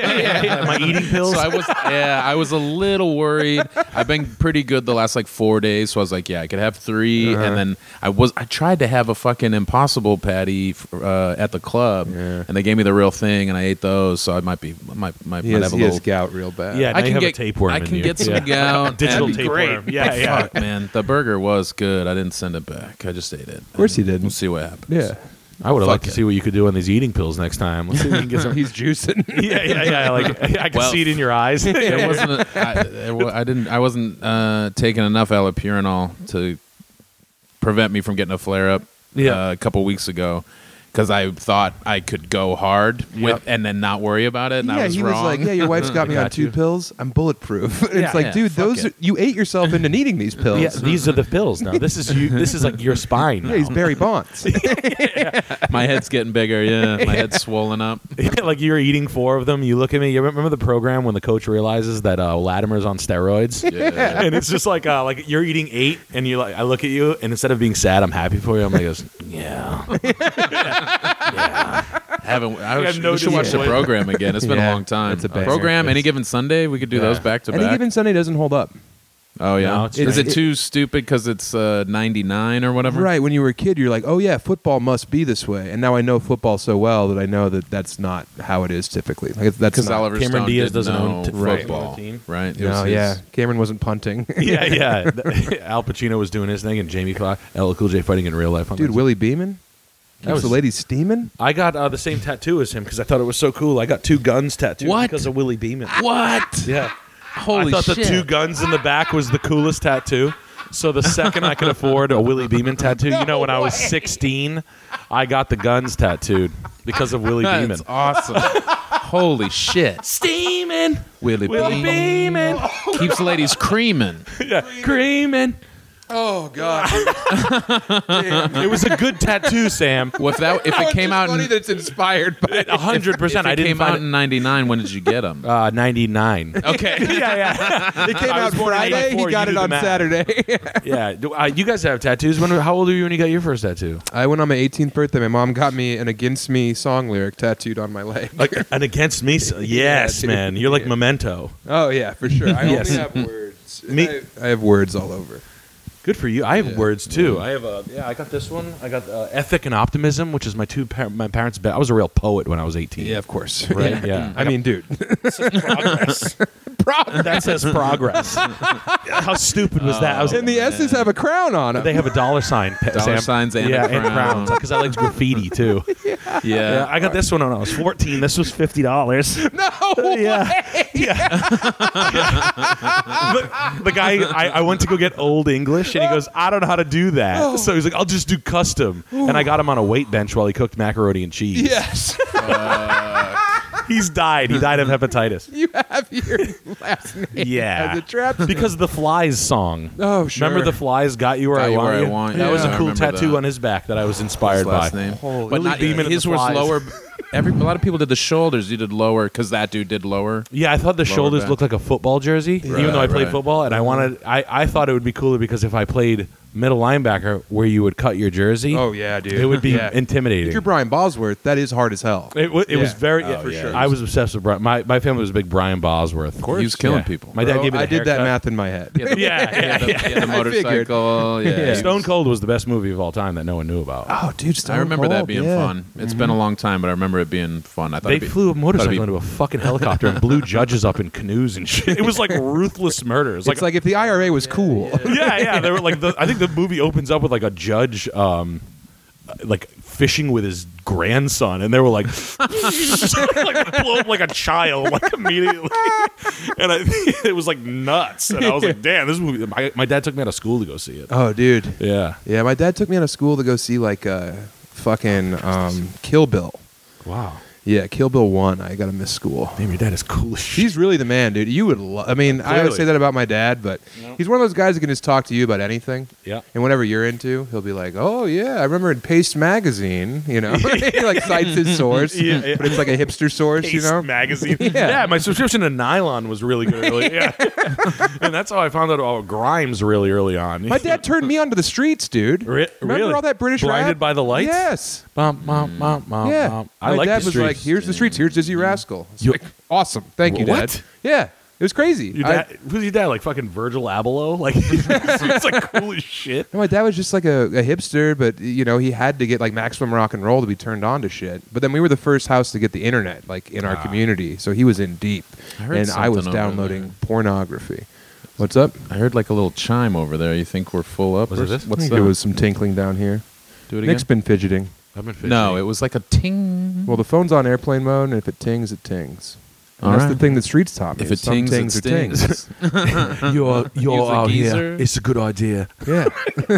My eating pills. So I was a little worried. I've been pretty good the last like 4 days, so I was like, I could have 3, and then I tried to have a fucking Impossible patty at the club, and they gave me the real thing, and I ate those, so I might he have has, a he has little. gout real bad. Yeah. Now I you can have a get tapeworm I in can you. get some Yeah. gout. Digital and- tapeworm. Yeah. Fuck, man, the burger was good. I didn't send it back. I just ate it. Of course you didn't. We'll see what happens. Yeah. I would have Fuck liked to it. see what you could do on these eating pills next time. Let's see if we can get some. He's juicing. yeah. Like I can Well, see it in your eyes. It wasn't. I wasn't taking enough allopurinol to prevent me from getting a flare up. Yeah. A couple weeks ago, because I thought I could go hard and then not worry about it. And I was he wrong. was like, your wife's got me I on got 2 you. pills. I'm bulletproof. And Yeah. it's like, Yeah, dude, fuck those it. you ate yourself into needing these pills. Yeah, these are the pills now. This is you. This is like your spine. Now. Yeah, he's Barry Bonds. My head's getting bigger. Yeah, my head's swollen up. Like you're eating 4 of them. You look at me. You remember the program when the coach realizes that Latimer's on steroids? Yeah. And it's just like you're eating 8, and you like I look at you, and instead of being sad, I'm happy for you. I'm like, yeah. I have no should watch the disappointment. program again. It's been Yeah, a long time. it's a banger. Program any given Sunday. We could do those back to Any back. given Sunday doesn't hold up. Oh yeah. No, it's Is it strange. too stupid because it's 99 or whatever? Right. When you were a kid, you're like, oh, yeah, football must be this way. And now I know football so well that I know that that's not how it is typically. Like, that's Because not. Oliver Cameron Stone Diaz didn't doesn't know own football, team. right? It No, was his- yeah. Cameron wasn't punting. yeah. Al Pacino was doing his thing, and Jamie Foxx, LL Cool J fighting in real life. On Dude, that. Willie Beeman? That Was was- the lady steaming? I got the same tattoo as him because I thought it was so cool. I got 2 guns tattooed What? because of Willie Beeman. What? Yeah. Holy I thought shit! the 2 guns in the back was the coolest tattoo. So the second I could afford a Willie Beeman tattoo, when I was 16, I got the guns tattooed because of Willie Beeman. That's awesome. Holy shit! Steaming, Willie Willie Beeman Beeman, keeps the ladies creaming. yeah, creaming. Oh, God. It was a good tattoo, Sam. Well, if it came out in that it's inspired by 100%. if I it didn't came out find in '99, when did you get them? 99. Okay. yeah. It came I out was born in Friday. 84, He got you it do the on math. Saturday. Yeah. You guys have tattoos. How old were you when you got your first tattoo? I went on my 18th birthday. My mom got me an Against Me song lyric tattooed on my leg. And against me? Yes, dude. man. You're like Yeah. Memento. Oh, yeah, for sure. I Yes. only have words. Me- I have words all over. Good for you. I have Yeah. words too. I have I got this one. I got Ethic and Optimism, which is my parents' best. I was a real poet when I was 18. Yeah, of course. Right? Yeah. I mean, dude. Progress. That says progress. How stupid was that? I was, And the S's have a crown on them. they have a $sign. Dollar Sam. signs and yeah, a crown. and crowns. Because I liked graffiti too. Yeah. Yeah, I got this one when I was 14. This was $50. No. Yeah. The guy, I went to go get Old English, and he goes, I don't know how to do that. So he's like, I'll just do custom. And I got him on a weight bench while he cooked macaroni and cheese. Yes. He's died. He died of hepatitis. You have your last name Yeah. as a trap Because of the Flies song. Oh, sure. Remember the Flies got you where Got I You want Where I you? Want That You. was Yeah, a I cool remember tattoo that. on his back that I was inspired His last by. name. Holy But not, Beeman and his the was Flies. lower. A lot of people did the shoulders. You did lower because that dude did lower. Yeah, I thought the shoulders back. looked like a football jersey, even though I played right. football, and I thought it would be cooler because if I played middle linebacker where you would cut your jersey, Oh, yeah, dude. it would be Yeah. intimidating. If you're Brian Bosworth, that is hard as hell. It was very for sure. I was obsessed with Brian. My family was a big Brian Bosworth. Of course. He was killing people. My dad Bro, gave me the I did that haircut. math in my head. Yeah. He had the I figured. motorcycle. Yeah. Stone Cold was the best movie of all time that no one knew about. Oh, dude, Stone I remember that Cold, being yeah. fun. It's been a long time, but I remember it being fun. I thought They it'd be- flew a thought motorcycle it'd be- into a fucking helicopter and blew judges up in canoes and shit. It was like ruthless murder. It's like if the IRA was cool. yeah. They were like I think the movie opens up with like a judge, like fishing with his grandson, and they were like, like blow up like a child, like immediately, and it was like nuts. And I was like, damn, this movie. My dad took me out of school to go see it. Oh, dude. Yeah. Yeah, my dad took me out of school to go see like fucking Kill Bill. Wow. Yeah, Kill Bill 1. I got to miss school. Damn, your dad is cool as shit. He's really the man, dude. You would I mean, I always Clearly. say that about my dad, but he's one of those guys that can just talk to you about anything. Yeah. And whatever you're into, he'll be like, "Oh yeah, I remember in Paste magazine," you know. He like cites his source, Yeah. but it's like a hipster source, you know. magazine. Yeah. My subscription to Nylon was really good early. Yeah, and that's how I found out about Grimes really early on. My dad turned me onto the streets, dude. Really? Remember all that British Blinded rap? by the Lights? Yes. Bum, bum, bum, bum, Yeah. bum. My I like dad the was streets. like, "Here's the streets. Here's Dizzy Rascal." It's You- like, awesome. Thank you, What? Dad. Yeah. It was crazy. Your dad, who's your dad? Like fucking Virgil Abloh? Like it's like cool as shit. My dad was just like a hipster, but you know he had to get like Maximum Rock and Roll to be turned on to shit. But then we were the first house to get the internet, like in our community, so he was in deep, I heard and I was something over downloading there. pornography. What's up? I heard like a little chime over there. You think we're full up? Was or it this? What's I think that? there was some tinkling down here. Do it again. Nick's been fidgeting. I've been No, it was like a ting. Well, the phone's on airplane mode, and if it tings, it tings. And All that's right. the thing that Streets taught me. If is it some tings, it tings or tings. stings. you're Use a out geezer. here. It's a good idea. Yeah.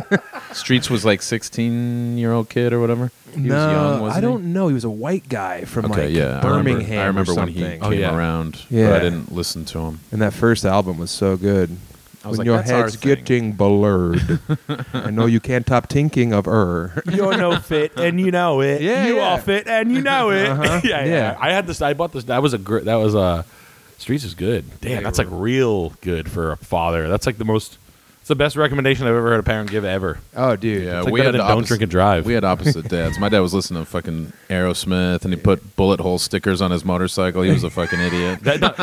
Streets was like 16-year-old kid or whatever. He was young, wasn't I don't know. He was a white guy from Okay, like yeah. Birmingham. I remember or when he something. came yeah. around, Yeah. but I didn't listen to him. And that first album was so good. I was When like, your that's our head's thing. getting blurred. I know you can't stop thinking of her. You're no fit, and you know it. Yeah, you yeah. are fit, and you know it. Uh-huh. yeah. Yeah. I had this. I bought this. That was Streets is good. Damn, that's like real good for a father. That's like the most. It's the best recommendation I've ever heard a parent give ever. Oh, dude. Yeah, It's like we better had than the Don't opposite- Drink and Drive. We had opposite dads. My dad was listening to fucking Aerosmith, and he put bullet hole stickers on his motorcycle. He was a fucking idiot.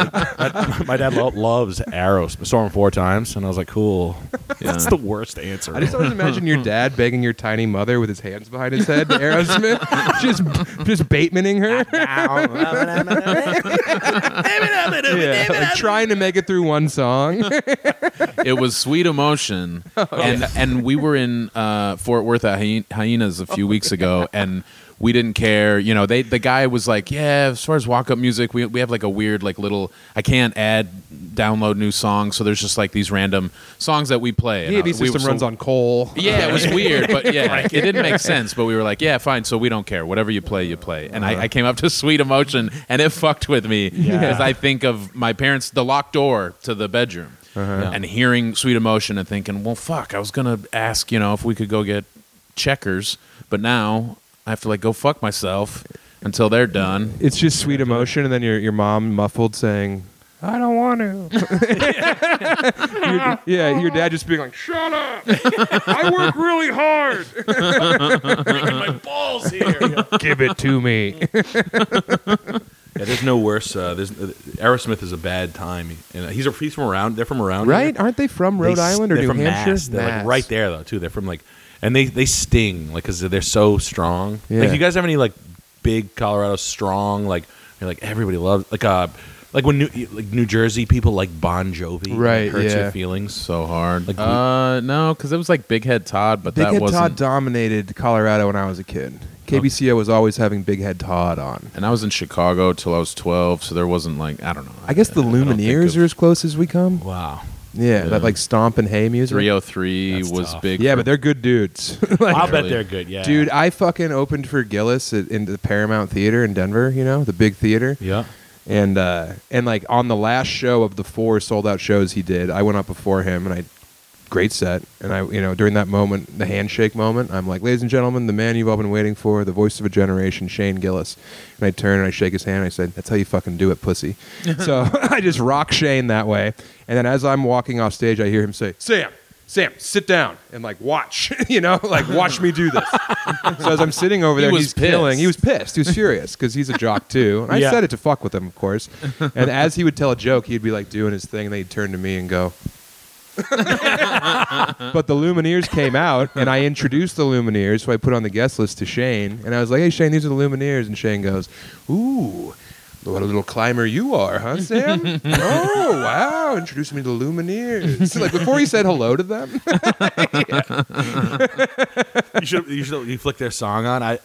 My dad loves Arrows. Saw him 4 times, and I was like, cool. Yeah. That's the worst answer. I just always imagine your dad begging your tiny mother with his hands behind his head to Aerosmith, just Batemaning her. Yeah, like trying to make it through one song. It was Sweet Emotion, and we were in Fort Worth at Hyenas a few weeks ago, and we didn't care. You know, the guy was like, yeah, as far as walk-up music, we have like a weird like little, I can't download new songs, so there's just like these random songs that we play. The AV system runs on coal. Yeah, it was weird, but yeah, it didn't make sense. But we were like, yeah, fine, so we don't care. Whatever you play, you play. And I came up to Sweet Emotion, and it fucked with me because I think of my parents, the locked door to the bedroom, and hearing Sweet Emotion and thinking, well, fuck, I was going to ask, if we could go get Checkers, but now I have to like go fuck myself until they're done. It's just Sweet Emotion, and then your mom muffled saying, "I don't want to." your dad just being like, "Shut up! I work really hard. my balls here. Give it to me." Yeah, there's no worse. Aerosmith is a bad time, and he's from around. They're from around, Right? here. Aren't they from Rhode Island or they're New from Hampshire? Mass. They're like Mass. right there though too. They're from like, and they sting like because they're so strong. Yeah. Like, do you guys have any like big Colorado strong like you're like everybody loves like when New Jersey people like Bon Jovi, Right, It hurts yeah. your feelings. So hard. Like, No, because it was like Big Head Todd, but Big that Head wasn't. Todd dominated Colorado when I was a kid. KBCO was always having Big Head Todd on. And I was in Chicago till I was 12, so there wasn't like, I don't know. I guess the I don't think Lumineers of- are as close as we come. Wow. Yeah, that like stomp and hay music. 303 That's was tough. big. Yeah, for- but they're good dudes. Like, I'll bet really. they're good. Yeah, dude, I fucking opened for Gillis in the Paramount Theater in Denver. You know, the big theater. Yeah. And like on the last show of the 4 sold out shows he did, I went up before him and great set. And I, during that moment, the handshake moment, I'm like, ladies and gentlemen, the man you've all been waiting for, the voice of a generation, Shane Gillis. And I turn and I shake his hand and I said, that's how you fucking do it, pussy. So I just rock Shane that way. And then as I'm walking off stage, I hear him say, Sam, sit down and like watch, like watch me do this. So as I'm sitting over there, was he's killing. pissed. He was pissed. He was furious because he's a jock too. And I Yeah. said it to fuck with him, of course. And as he would tell a joke, he'd be like doing his thing, and then he'd turn to me and go. But the Lumineers came out, and I introduced the Lumineers, so I put on the guest list to Shane, and I was like, "Hey, Shane, these are the Lumineers," and Shane goes, "Ooh." What a little climber you are, huh, Sam? Oh, wow. Introduce me to the Lumineers. Like, before he said hello to them. You flick their song on.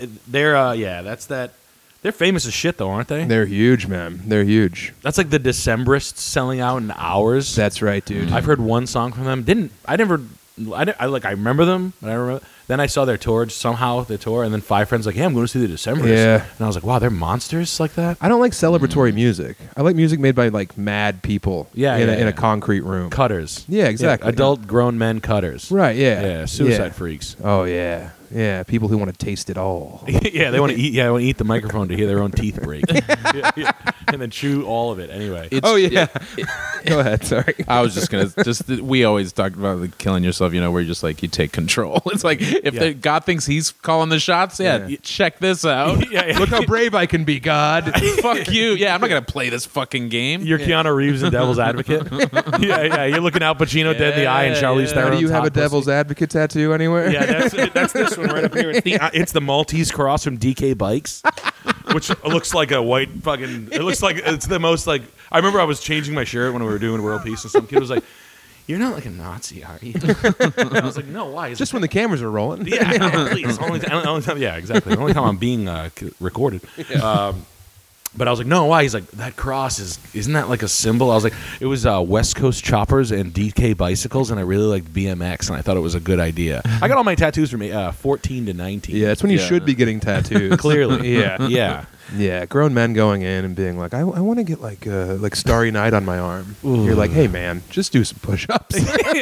They're famous as shit though, aren't they? They're huge, man. They're huge. That's like the Decemberists selling out in hours. That's right, dude. I've heard one song from them. I remember them, but I remember. Then I saw their tour somehow, and then 5 friends like, "Yeah, I'm going to see the Decemberists." Yeah. And I was like, "Wow, they're monsters like that." I don't like celebratory music. I like music made by, like, mad people in a concrete room. Cutters. Yeah, exactly. Adult grown men cutters. Right, yeah. Yeah. Suicide Yeah. freaks. Oh, yeah. Yeah, people who want to taste it all. Yeah, they want to eat. Yeah, they want to eat the microphone to hear their own teeth break, yeah. And then chew all of it anyway. Oh, yeah. Go ahead, sorry. I was just gonna we always talk about like killing yourself, where you just like you take control. It's like if Yeah. God thinks he's calling the shots, Yeah. check this out. Yeah, Look how brave I can be, God. Fuck you. Yeah, I'm not gonna play this fucking game. You're Keanu Reeves in Devil's Advocate. Yeah. You're looking out Pacino dead in the eye and Charlize Yeah. Theron. Do you have a hot pussy. Devil's Advocate tattoo anywhere? Yeah, that's this one right up here. It's the Maltese cross from DK Bikes, which looks like a white fucking. It looks like it's the most like. I remember I was changing my shirt when we were doing World Peace, and some kid was like, "You're not like a Nazi, are you?" And I was like, "No, why?" He's Just like, when the cameras are rolling. yeah, please. Only time, yeah, exactly. The only time I'm being recorded. But I was like, no, why? He's like, that cross isn't that like a symbol? I was like, it was West Coast Choppers and DK Bicycles, and I really liked BMX, and I thought it was a good idea. I got all my tattoos from 14 to 19. Yeah, that's when you Yeah. should be getting tattoos. Clearly. Yeah. Yeah. Yeah, grown men going in and being like, I want to get like Starry Night on my arm. You're like, hey, man, just do some push-ups.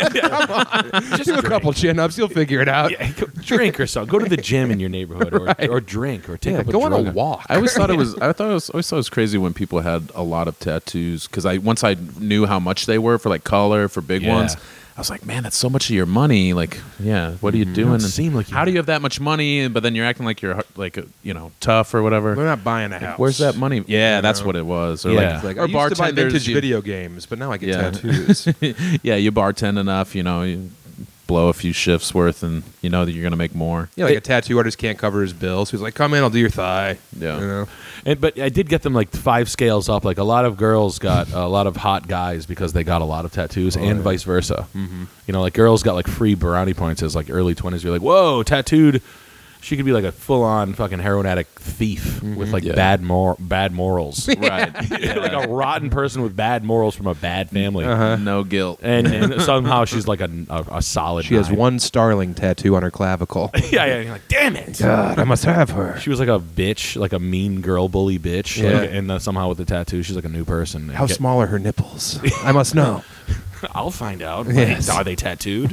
Just do a couple chin-ups. You'll figure it out. Yeah, drink or something. Go to the gym in your neighborhood, or drink, or take Yeah, up a go on drug. a walk. I always thought it was. I always thought it was crazy when people had a lot of tattoos because once I knew how much they were for like color for big Yeah. ones. I was like, man, that's so much of your money. Like, yeah, what are you doing? Don't seem like you- How do you have that much money? But then you're acting like you're like tough or whatever. They're not buying a house. Where's that money? Yeah, You that's know? what it was. Or Yeah. It's like, or I used to buy bartenders. vintage you- video games, but now I get Yeah. tattoos. Yeah, you bartend enough, you blow a few shifts worth, and you know that you're gonna make more. Yeah, like a tattoo artist can't cover his bills. He's like, come in, I'll do your thigh. Yeah. You know? But I did get them like 5 scales up. Like a lot of girls got a lot of hot guys because they got a lot of tattoos, and vice versa. Mm-hmm. Like girls got like free brownie points as like early 20s. You're like, whoa, tattooed. She could be like a full-on fucking heroin addict thief with like Yeah. bad morals. Right. Like a rotten person with bad morals from a bad family. No guilt. And somehow she's like a solid. She has 9. one starling tattoo on her clavicle. Yeah. And you're like, damn it. God, I must have her. She was like a bitch, like a mean girl bully bitch. Yeah. Like, and somehow with the tattoo, she's like a new person. How small are her nipples? I must know. I'll find out. Yes. Are they tattooed?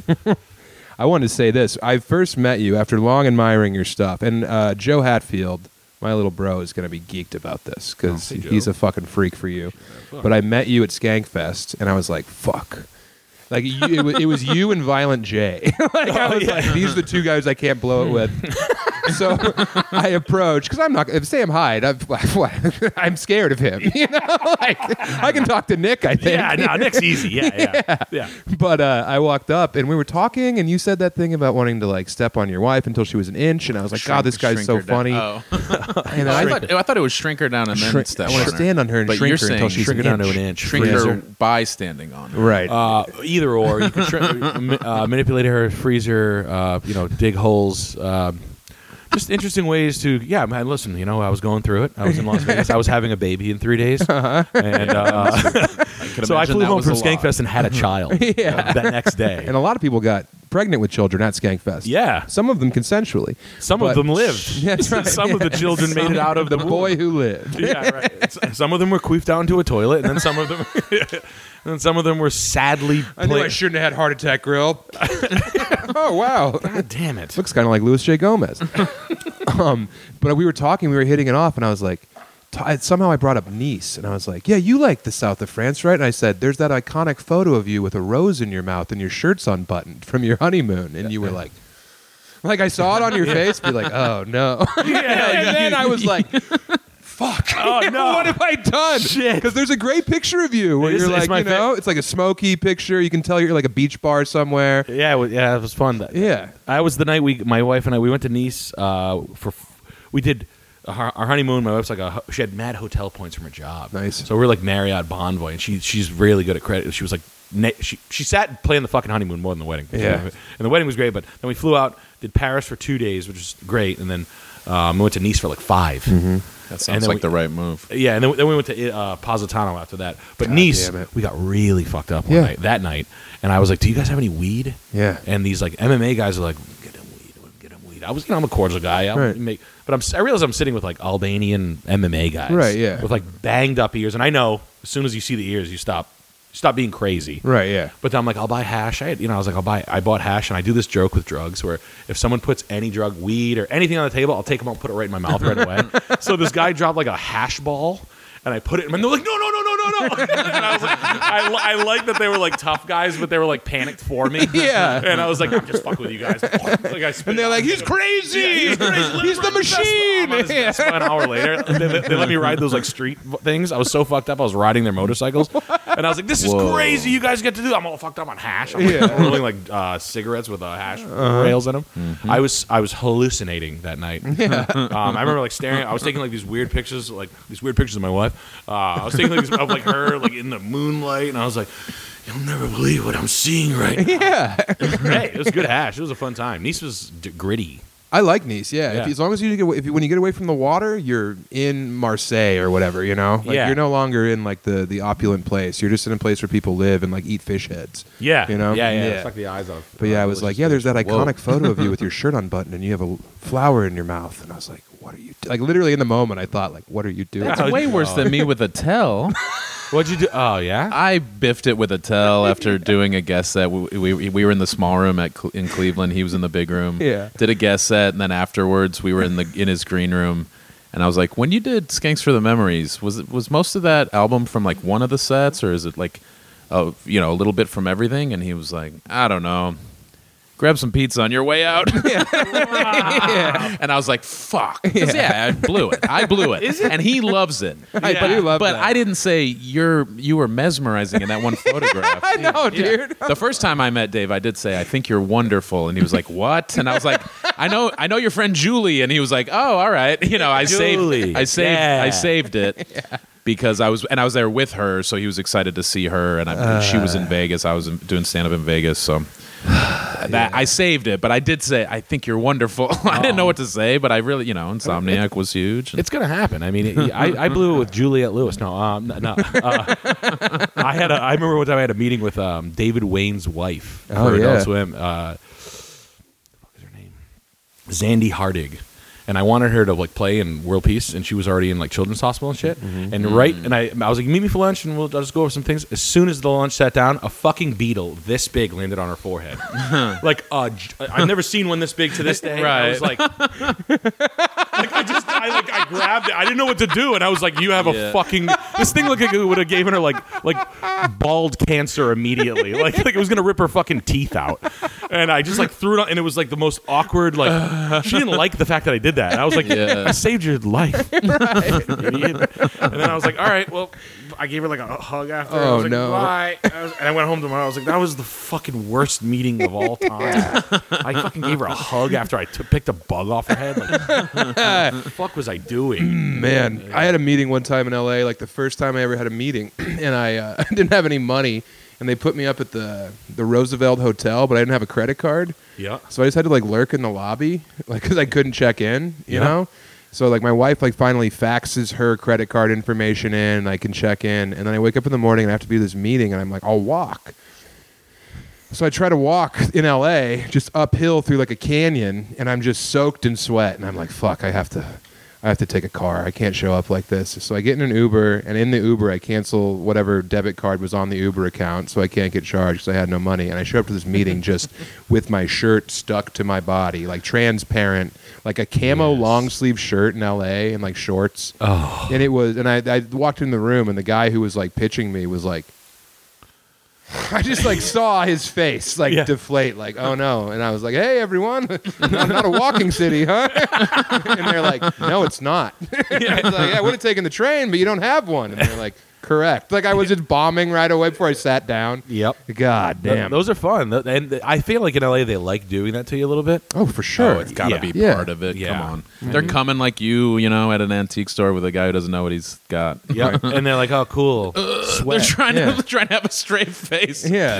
I wanted to say this. I first met you after long admiring your stuff. And Joe Hatfield, my little bro, is going to be geeked about this because hey, Joe. he's a fucking freak for you. But I met you at Skankfest, and I was like, fuck. Like, it was you and Violent J. I was like, these are the two guys I can't blow it with. So I approach, because I'm not, if Sam Hyde, I'm scared of him. Like, I can talk to Nick, I think. Yeah, no, Nick's easy. Yeah. But I walked up and we were talking, and you said that thing about wanting to like step on your wife until she was an inch, and I was like, God, this guy's so Shrink her funny. down. Oh. And I thought it was shrink her down and then step I want on to her. stand on her and But shrink you're her until saying she's shrink an her down inch. to an inch. Shrink freeze her by standing on her. Right. Either or, you can manipulate her, freeze her, dig holes. Just interesting ways to, yeah, man, listen, I was going through it. I was in Las Vegas. I was having a baby in 3 days. And can So I imagine flew that home was from a lot. Skankfest and had a child that next day. And a lot of people got pregnant with children at Skankfest. Yeah. Some of them consensually. Some But- of them lived. That's right. Some of the children made it out of the the boy womb. who lived. Yeah, right. Some of them were queefed out into a toilet, and then some of them, and some of them were sadly. I knew I shouldn't have had heart attack grill. Oh wow. God damn it! Looks kind of like Louis J. Gomez. But we were talking, we were hitting it off, and I was like, somehow I brought up Nice, and I was like, yeah, you like the south of France, right? And I said, there's that iconic photo of you with a rose in your mouth and your shirt's unbuttoned from your honeymoon. And you were like I saw it on your face, be like, oh no. And then I was like, fuck. Oh, no. What have I done? Shit. Because there's a great picture of you where It is- you're it's like, my you know, it's like a smoky picture. You can tell you're like a beach bar somewhere. Yeah, it was fun. Yeah. I was the night my wife and I, we went to Nice we did our honeymoon. My wife's like she had mad hotel points from her job. Nice. So we're like Marriott Bonvoy, and she's really good at credit. She was like she sat playing the fucking honeymoon more than the wedding. Yeah. And the wedding was great, but then we flew out, did Paris for 2 days, which was great, and then we went to Nice for like 5. Mm-hmm. That And sounds then like we- the right move. Yeah, and then we went to Positano after that. But God Nice, damn it. we got really fucked up one Yeah. night, that night. And I was like, do you guys have any weed? Yeah. And these like MMA guys are like, get him weed. I was, I'm a cordial guy. Right. I realize I'm sitting with like Albanian MMA guys. Right, yeah. With like banged up ears. And I know as soon as you see the ears, you stop being crazy. Right, yeah. But then I'm like, I'll buy hash. I was like, I bought hash, and I do this joke with drugs where if someone puts any drug, weed, or anything on the table, I'll take them out and put it right in my mouth right away. So this guy dropped like a hash ball, and I put it in, and they're like, no. And I was like, I like that they were like tough guys, but they were like panicked for me. Yeah. And I was like, I'm just fucking with you guys. And they're like, he's crazy. He's crazy. He's the machine. An hour later, they let me ride those like street things. I was so fucked up. I was riding their motorcycles, and I was like, "This is crazy. You guys get to do." I'm all fucked up on hash. I'm like, rolling like cigarettes with hash rails in them. I was hallucinating that night. I remember like staring. I was taking like these weird pictures of my wife. I was taking like these of like her like in the moonlight, and I was like, "You'll never believe what I'm seeing right now." Yeah. Hey, it was good hash. It was a fun time. Nice was gritty. I like Nice, yeah. Yeah. As long as you get away, when you get away from the water, you're in Marseille or whatever, you know? Like Yeah. you're no longer in like the opulent place. You're just in a place where people live and like eat fish heads. Yeah, You know? Yeah. Yeah. Suck the eyes off. But yeah, I was like, yeah, there's that Whoa. iconic photo of you with your shirt unbuttoned and you have a flower in your mouth. And I was like, what are you like literally in the moment I thought like, what are you doing? That's way worse than me with a tell. What'd you do? Oh yeah. I biffed it with a tell after doing a guest set. We were in the small room in Cleveland. He was in the big room. Yeah. Did a guest set, and then afterwards we were in his green room. And I was like, "When you did Skanks for the Memories, was most of that album from like one of the sets, or is it like, a little bit from everything?" And he was like, "I don't know. Grab some pizza on your way out." And I was like, fuck. 'Cause, I blew it. And he loves it. I do love But that. I didn't say you were mesmerizing in that one photograph. I know, dude. The first time I met Dave, I did say, "I think you're wonderful," and he was like, "What?" And I was like, "I know your friend Julie," and he was like, "Oh, all right." I Julie. saved it. Because I was there with her, so he was excited to see her, and she was in Vegas. I was doing stand up in Vegas, so I saved it. But I did say, "I think you're wonderful." I didn't know what to say, but I really, Insomniac was huge. It's gonna happen. I mean, I blew it with Juliette Lewis. No. I remember one time I had a meeting with David Wayne's wife Oh, for yeah. Adult Swim. What is her name? Zandy Hardig. And I wanted her to like play in World Peace, and she was already in like Children's Hospital and shit. And I was like, meet me for lunch, and I'll just go over some things. As soon as the lunch sat down, a fucking beetle this big landed on her forehead. I've never seen one this big to this day. Right. I was like, I grabbed it. I didn't know what to do, and I was like, you have a fucking this thing looked like it would have given her like bald cancer immediately. Like it was gonna rip her fucking teeth out. And I just like threw it on, and it was like the most awkward. Like she didn't like the fact that I did that. And I was like, I saved your life, idiot. And then I was like, all right, well, I gave her like a hug after. I Oh, was like, no. bye. And I went home tomorrow. I was like, that was the fucking worst meeting of all time. I fucking gave her a hug after I picked a bug off her head. Like, what the fuck was I doing? Man, I had a meeting one time in LA, like the first time I ever had a meeting, and I didn't have any money, and they put me up at the Roosevelt Hotel, but I didn't have a credit card. Yeah. So I just had to like lurk in the lobby, like because I couldn't check in, you know. So like my wife like finally faxes her credit card information in. I can check in, and then I wake up in the morning and I have to be at this meeting, and I'm like, I'll walk. So I try to walk in LA just uphill through like a canyon, and I'm just soaked in sweat, and I'm like, fuck, I have to take a car. I can't show up like this. So I get in an Uber, and in the Uber I cancel whatever debit card was on the Uber account, so I can't get charged because I had no money. And I show up to this meeting just with my shirt stuck to my body, like transparent, like a camo long sleeve shirt in LA and like shorts. Oh. And it was, and I walked in the room, and the guy who was like pitching me was like, I just like saw his face like deflate, like, oh no. And I was like, hey everyone, I'm not a walking city, huh? And they're like, no, it's not. I was like, I would have taken the train, but you don't have one. And they're like, correct. Like I was just bombing right away before I sat down. Yep. God damn. Those are fun. And I feel like in LA they like doing that to you a little bit. Oh, for sure. Oh, it's got to be Yeah. part of it. Yeah. Come on. They're coming like you know, at an antique store with a guy who doesn't know what he's got. Yep. And they're like, oh, cool. They're trying Yeah. to have a straight face. Yeah.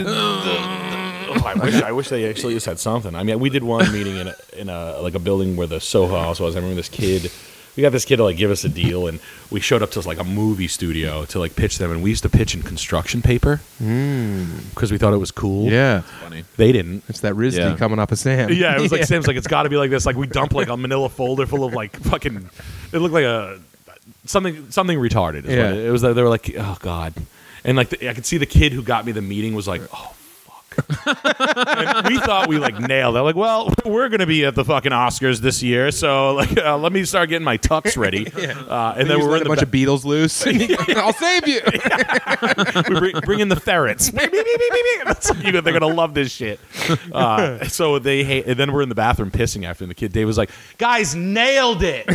I wish they actually just had something. I mean, we did one meeting in a like a building where the Soho House was. I remember this kid. We got this kid to like give us a deal, and we showed up to like a movie studio to like pitch them. And we used to pitch in construction paper because we thought it was cool. Yeah. Funny. They didn't. It's that RISD Yeah. coming off of Sam. Yeah, it was like Sam's like it's got to be like this. Like we dumped like a Manila folder full of like fucking. It looked like a something retarded. Is Yeah. what it was. They were like, oh god, and like I could see the kid who got me the meeting was like, oh. And we thought we like nailed it. Like, well, we're gonna be at the fucking Oscars this year, so like, let me start getting my tux ready. And then we're in a bunch of Beatles loose. I'll save you. we bring in the ferrets. They're gonna love this shit. So they hate. And then we're in the bathroom pissing after, and the kid Dave was like, "Guys, nailed it!"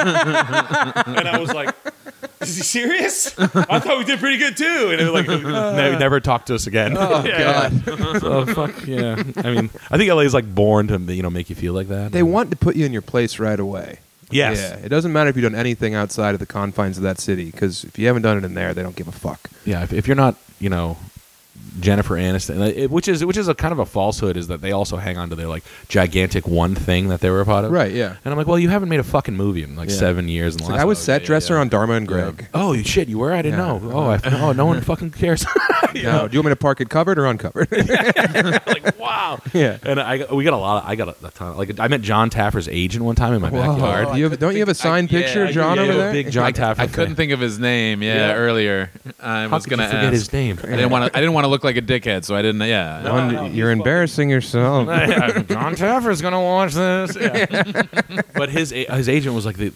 And I was like, "Is he serious? I thought we did pretty good too." And it was like, never talk to us again. Oh God. So fuck yeah. I mean, I think LA is like born to make you feel like that. They want to put you in your place right away. Yes. Yeah. It doesn't matter if you've done anything outside of the confines of that city, because if you haven't done it in there, they don't give a fuck. Yeah. If you're not, Jennifer Aniston, which is a kind of a falsehood, is that they also hang on to their like gigantic one thing that they were a part of. Right. Yeah. And I'm like, well, you haven't made a fucking movie in like 7 years. It's like, I was set dresser on Dharma and Greg. Oh shit, you were? I didn't Yeah. know. No one fucking cares. No, do you want me to park it covered or uncovered? Like wow. Yeah. And I got a ton. Like I met John Taffer's agent one time in my backyard. Don't you have a signed picture of John over there? Big John Taffer. I couldn't think of his name. Yeah, earlier. I How was could gonna you forget ask. his name? I didn't want to look like a dickhead, so I didn't. Yeah. You're embarrassing yourself. John Taffer's gonna watch this. Yeah. But his agent was like the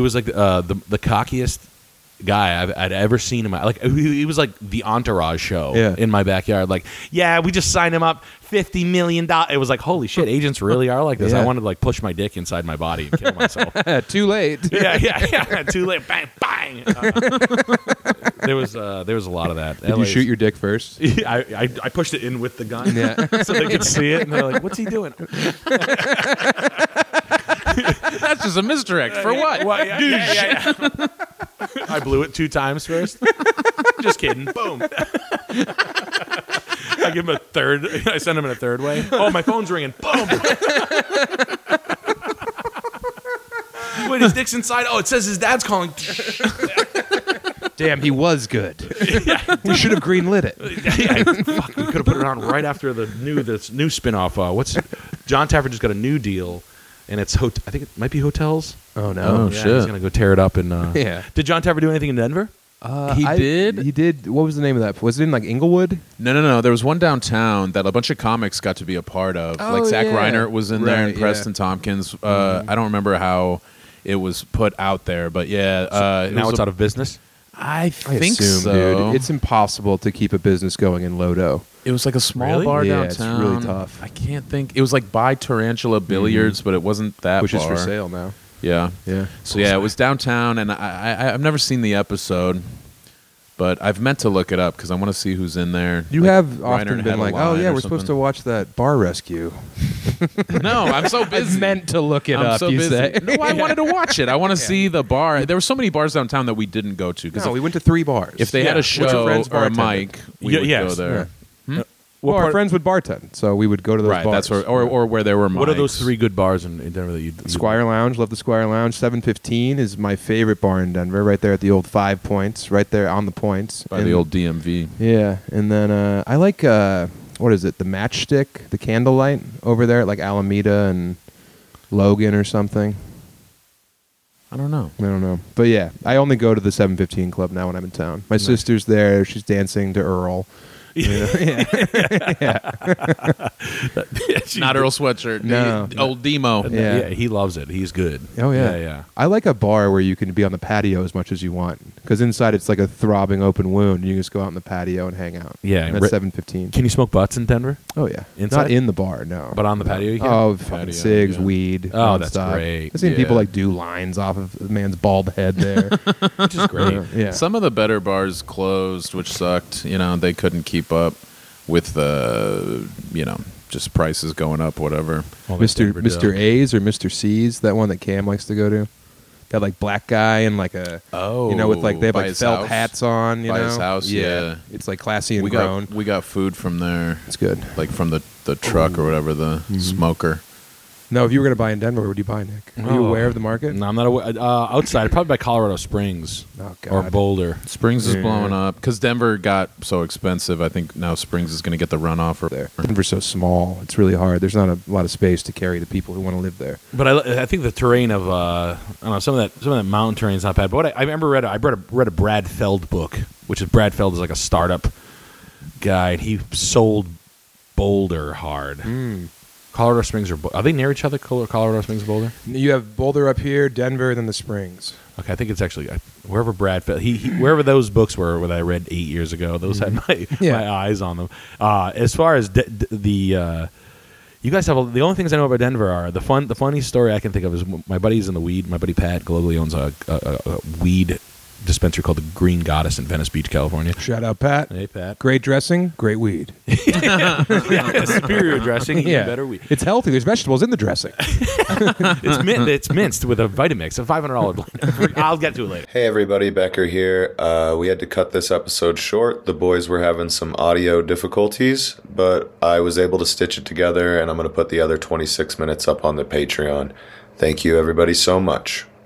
cockiest guy I'd ever seen in my like. He was like the Entourage show in my backyard. Like, yeah, we just signed him up $50 million. It was like, holy shit, agents really are like this. Yeah. I wanted to like push my dick inside my body and kill myself. Too late. yeah. Too late. Bang, bang. There was a lot of that. Did you shoot your dick first? I pushed it in with the gun, Yeah. so they could see it, and they're like, "What's he doing?" That's just a misdirect. For what? Well, yeah. I blew it 2 times first. Just kidding. Boom. I give him a third. I send him in a third way. Oh, my phone's ringing. Boom. Wait, his dick's inside. Oh, it says his dad's calling. Damn, he was good. We should have greenlit it. Fuck, we could have put it on right after this new spinoff. John Taffer just got a new deal, and it's I think it might be hotels. Oh no. Oh, Yeah, shit. he's gonna go tear it up. And Yeah. did John Taffer do anything in Denver? He did? He did. What was the name of that? Was it in like Inglewood? No. There was one downtown that a bunch of comics got to be a part of. Oh, like Zach yeah. Reinert was in there, Right, and Preston Tompkins. I don't remember how it was put out there, but yeah. Now it's out of business. I I think assume, so. dude. It's impossible to keep a business going in Lodo. It was like a small Really? bar Yeah, it's downtown. really tough. I can't think. It was like by Tarantula Billiards, but it wasn't that Which is bar. for sale now. Yeah. Yeah. So yeah, it was downtown, and I've never seen the episode, but I've meant to look it up because I want to see who's in there. You Like, have Reiner often had been a like, line oh yeah, or we're supposed to something. watch that bar rescue. No, I'm so busy. I meant to look it I'm up. so You busy. say? No, I wanted to watch it. I want to see the bar. There were so many bars downtown that we didn't go to because No, we went to 3 bars. if they had a What's your show friend's or a bartender? mic, we would yes. go there. Yeah. Well, our part- friends would bartend, so we would go to those Right. bars. That's where, or where there were. What are mics. those 3 good bars in Denver that you? Squire Lounge, love the Squire Lounge. 715 is my favorite bar in Denver, right there at the old 5 Points, right there on the points. by the old DMV? Yeah, and then I like what is it? The Matchstick, the Candlelight over there at like Alameda and Logan or something. I don't know. I don't know, but yeah, I only go to the 715 club now when I'm in town. My sister's there; she's dancing to Earl. You know? Not Earl Sweatshirt. No. Old Demo. Yeah. Yeah, he loves it. He's good. Oh yeah, yeah. I like a bar where you can be on the patio as much as you want, because inside it's like a throbbing open wound. And you just go out on the patio and hang out. Yeah, and that's 715. Can you smoke butts in Denver? Oh yeah, Inside? not in the bar, no. But on the patio you can? Oh, fucking Patio, cigs, yeah. weed. Oh, that's nonstop. great. I've seen Yeah. people like do lines off of a man's bald head there. Which is great. Yeah. Some of the better bars closed, which sucked. You know, they couldn't keep up with the, just prices going up, whatever. All that Denver Mr. dough. A's or Mr. C's, that one that Cam likes to go to. That like black guy and like a with like they have by like his felt house? hats on. You By know, his house, yeah. It's like classy and We grown. got food from there, It's good. like from the truck or whatever, the smoker. No, if you were gonna buy in Denver, where would you buy, Nick? Are you Oh. aware of the market? No, I'm not aware. Outside, probably by Colorado Springs Oh or God. Boulder. Springs is Yeah. blowing up because Denver got so expensive. I think now Springs is going to get the runoff. There. Denver's so small; it's really hard. There's not a lot of space to carry the people who want to live there. But I think the terrain of I don't know, some of that mountain terrain is not bad. But what I remember read a Brad Feld book, which is Brad Feld is like a startup guy, and he sold Boulder hard. Colorado Springs are they near each other? Colorado Springs and Boulder? You have Boulder up here, Denver, then the Springs. Okay, I think it's actually wherever Brad Feld wherever those books were that I read 8 years ago. Those had my eyes on them. As far as the you guys have the only things I know about Denver are the funny story I can think of is my buddy's in the weed. My buddy Pat globally owns a weed dispensary called the Green Goddess in Venice Beach, California. Shout out, Pat. Hey, Pat. Great dressing, great weed. Superior dressing, even better weed. It's healthy. There's vegetables in the dressing. It's minced with a Vitamix, a $500 blend. I'll get to it later. Hey everybody, Becker here. We had to cut this episode short. The boys were having some audio difficulties, but I was able to stitch it together, and I'm going to put the other 26 minutes up on the Patreon. Thank you everybody so much.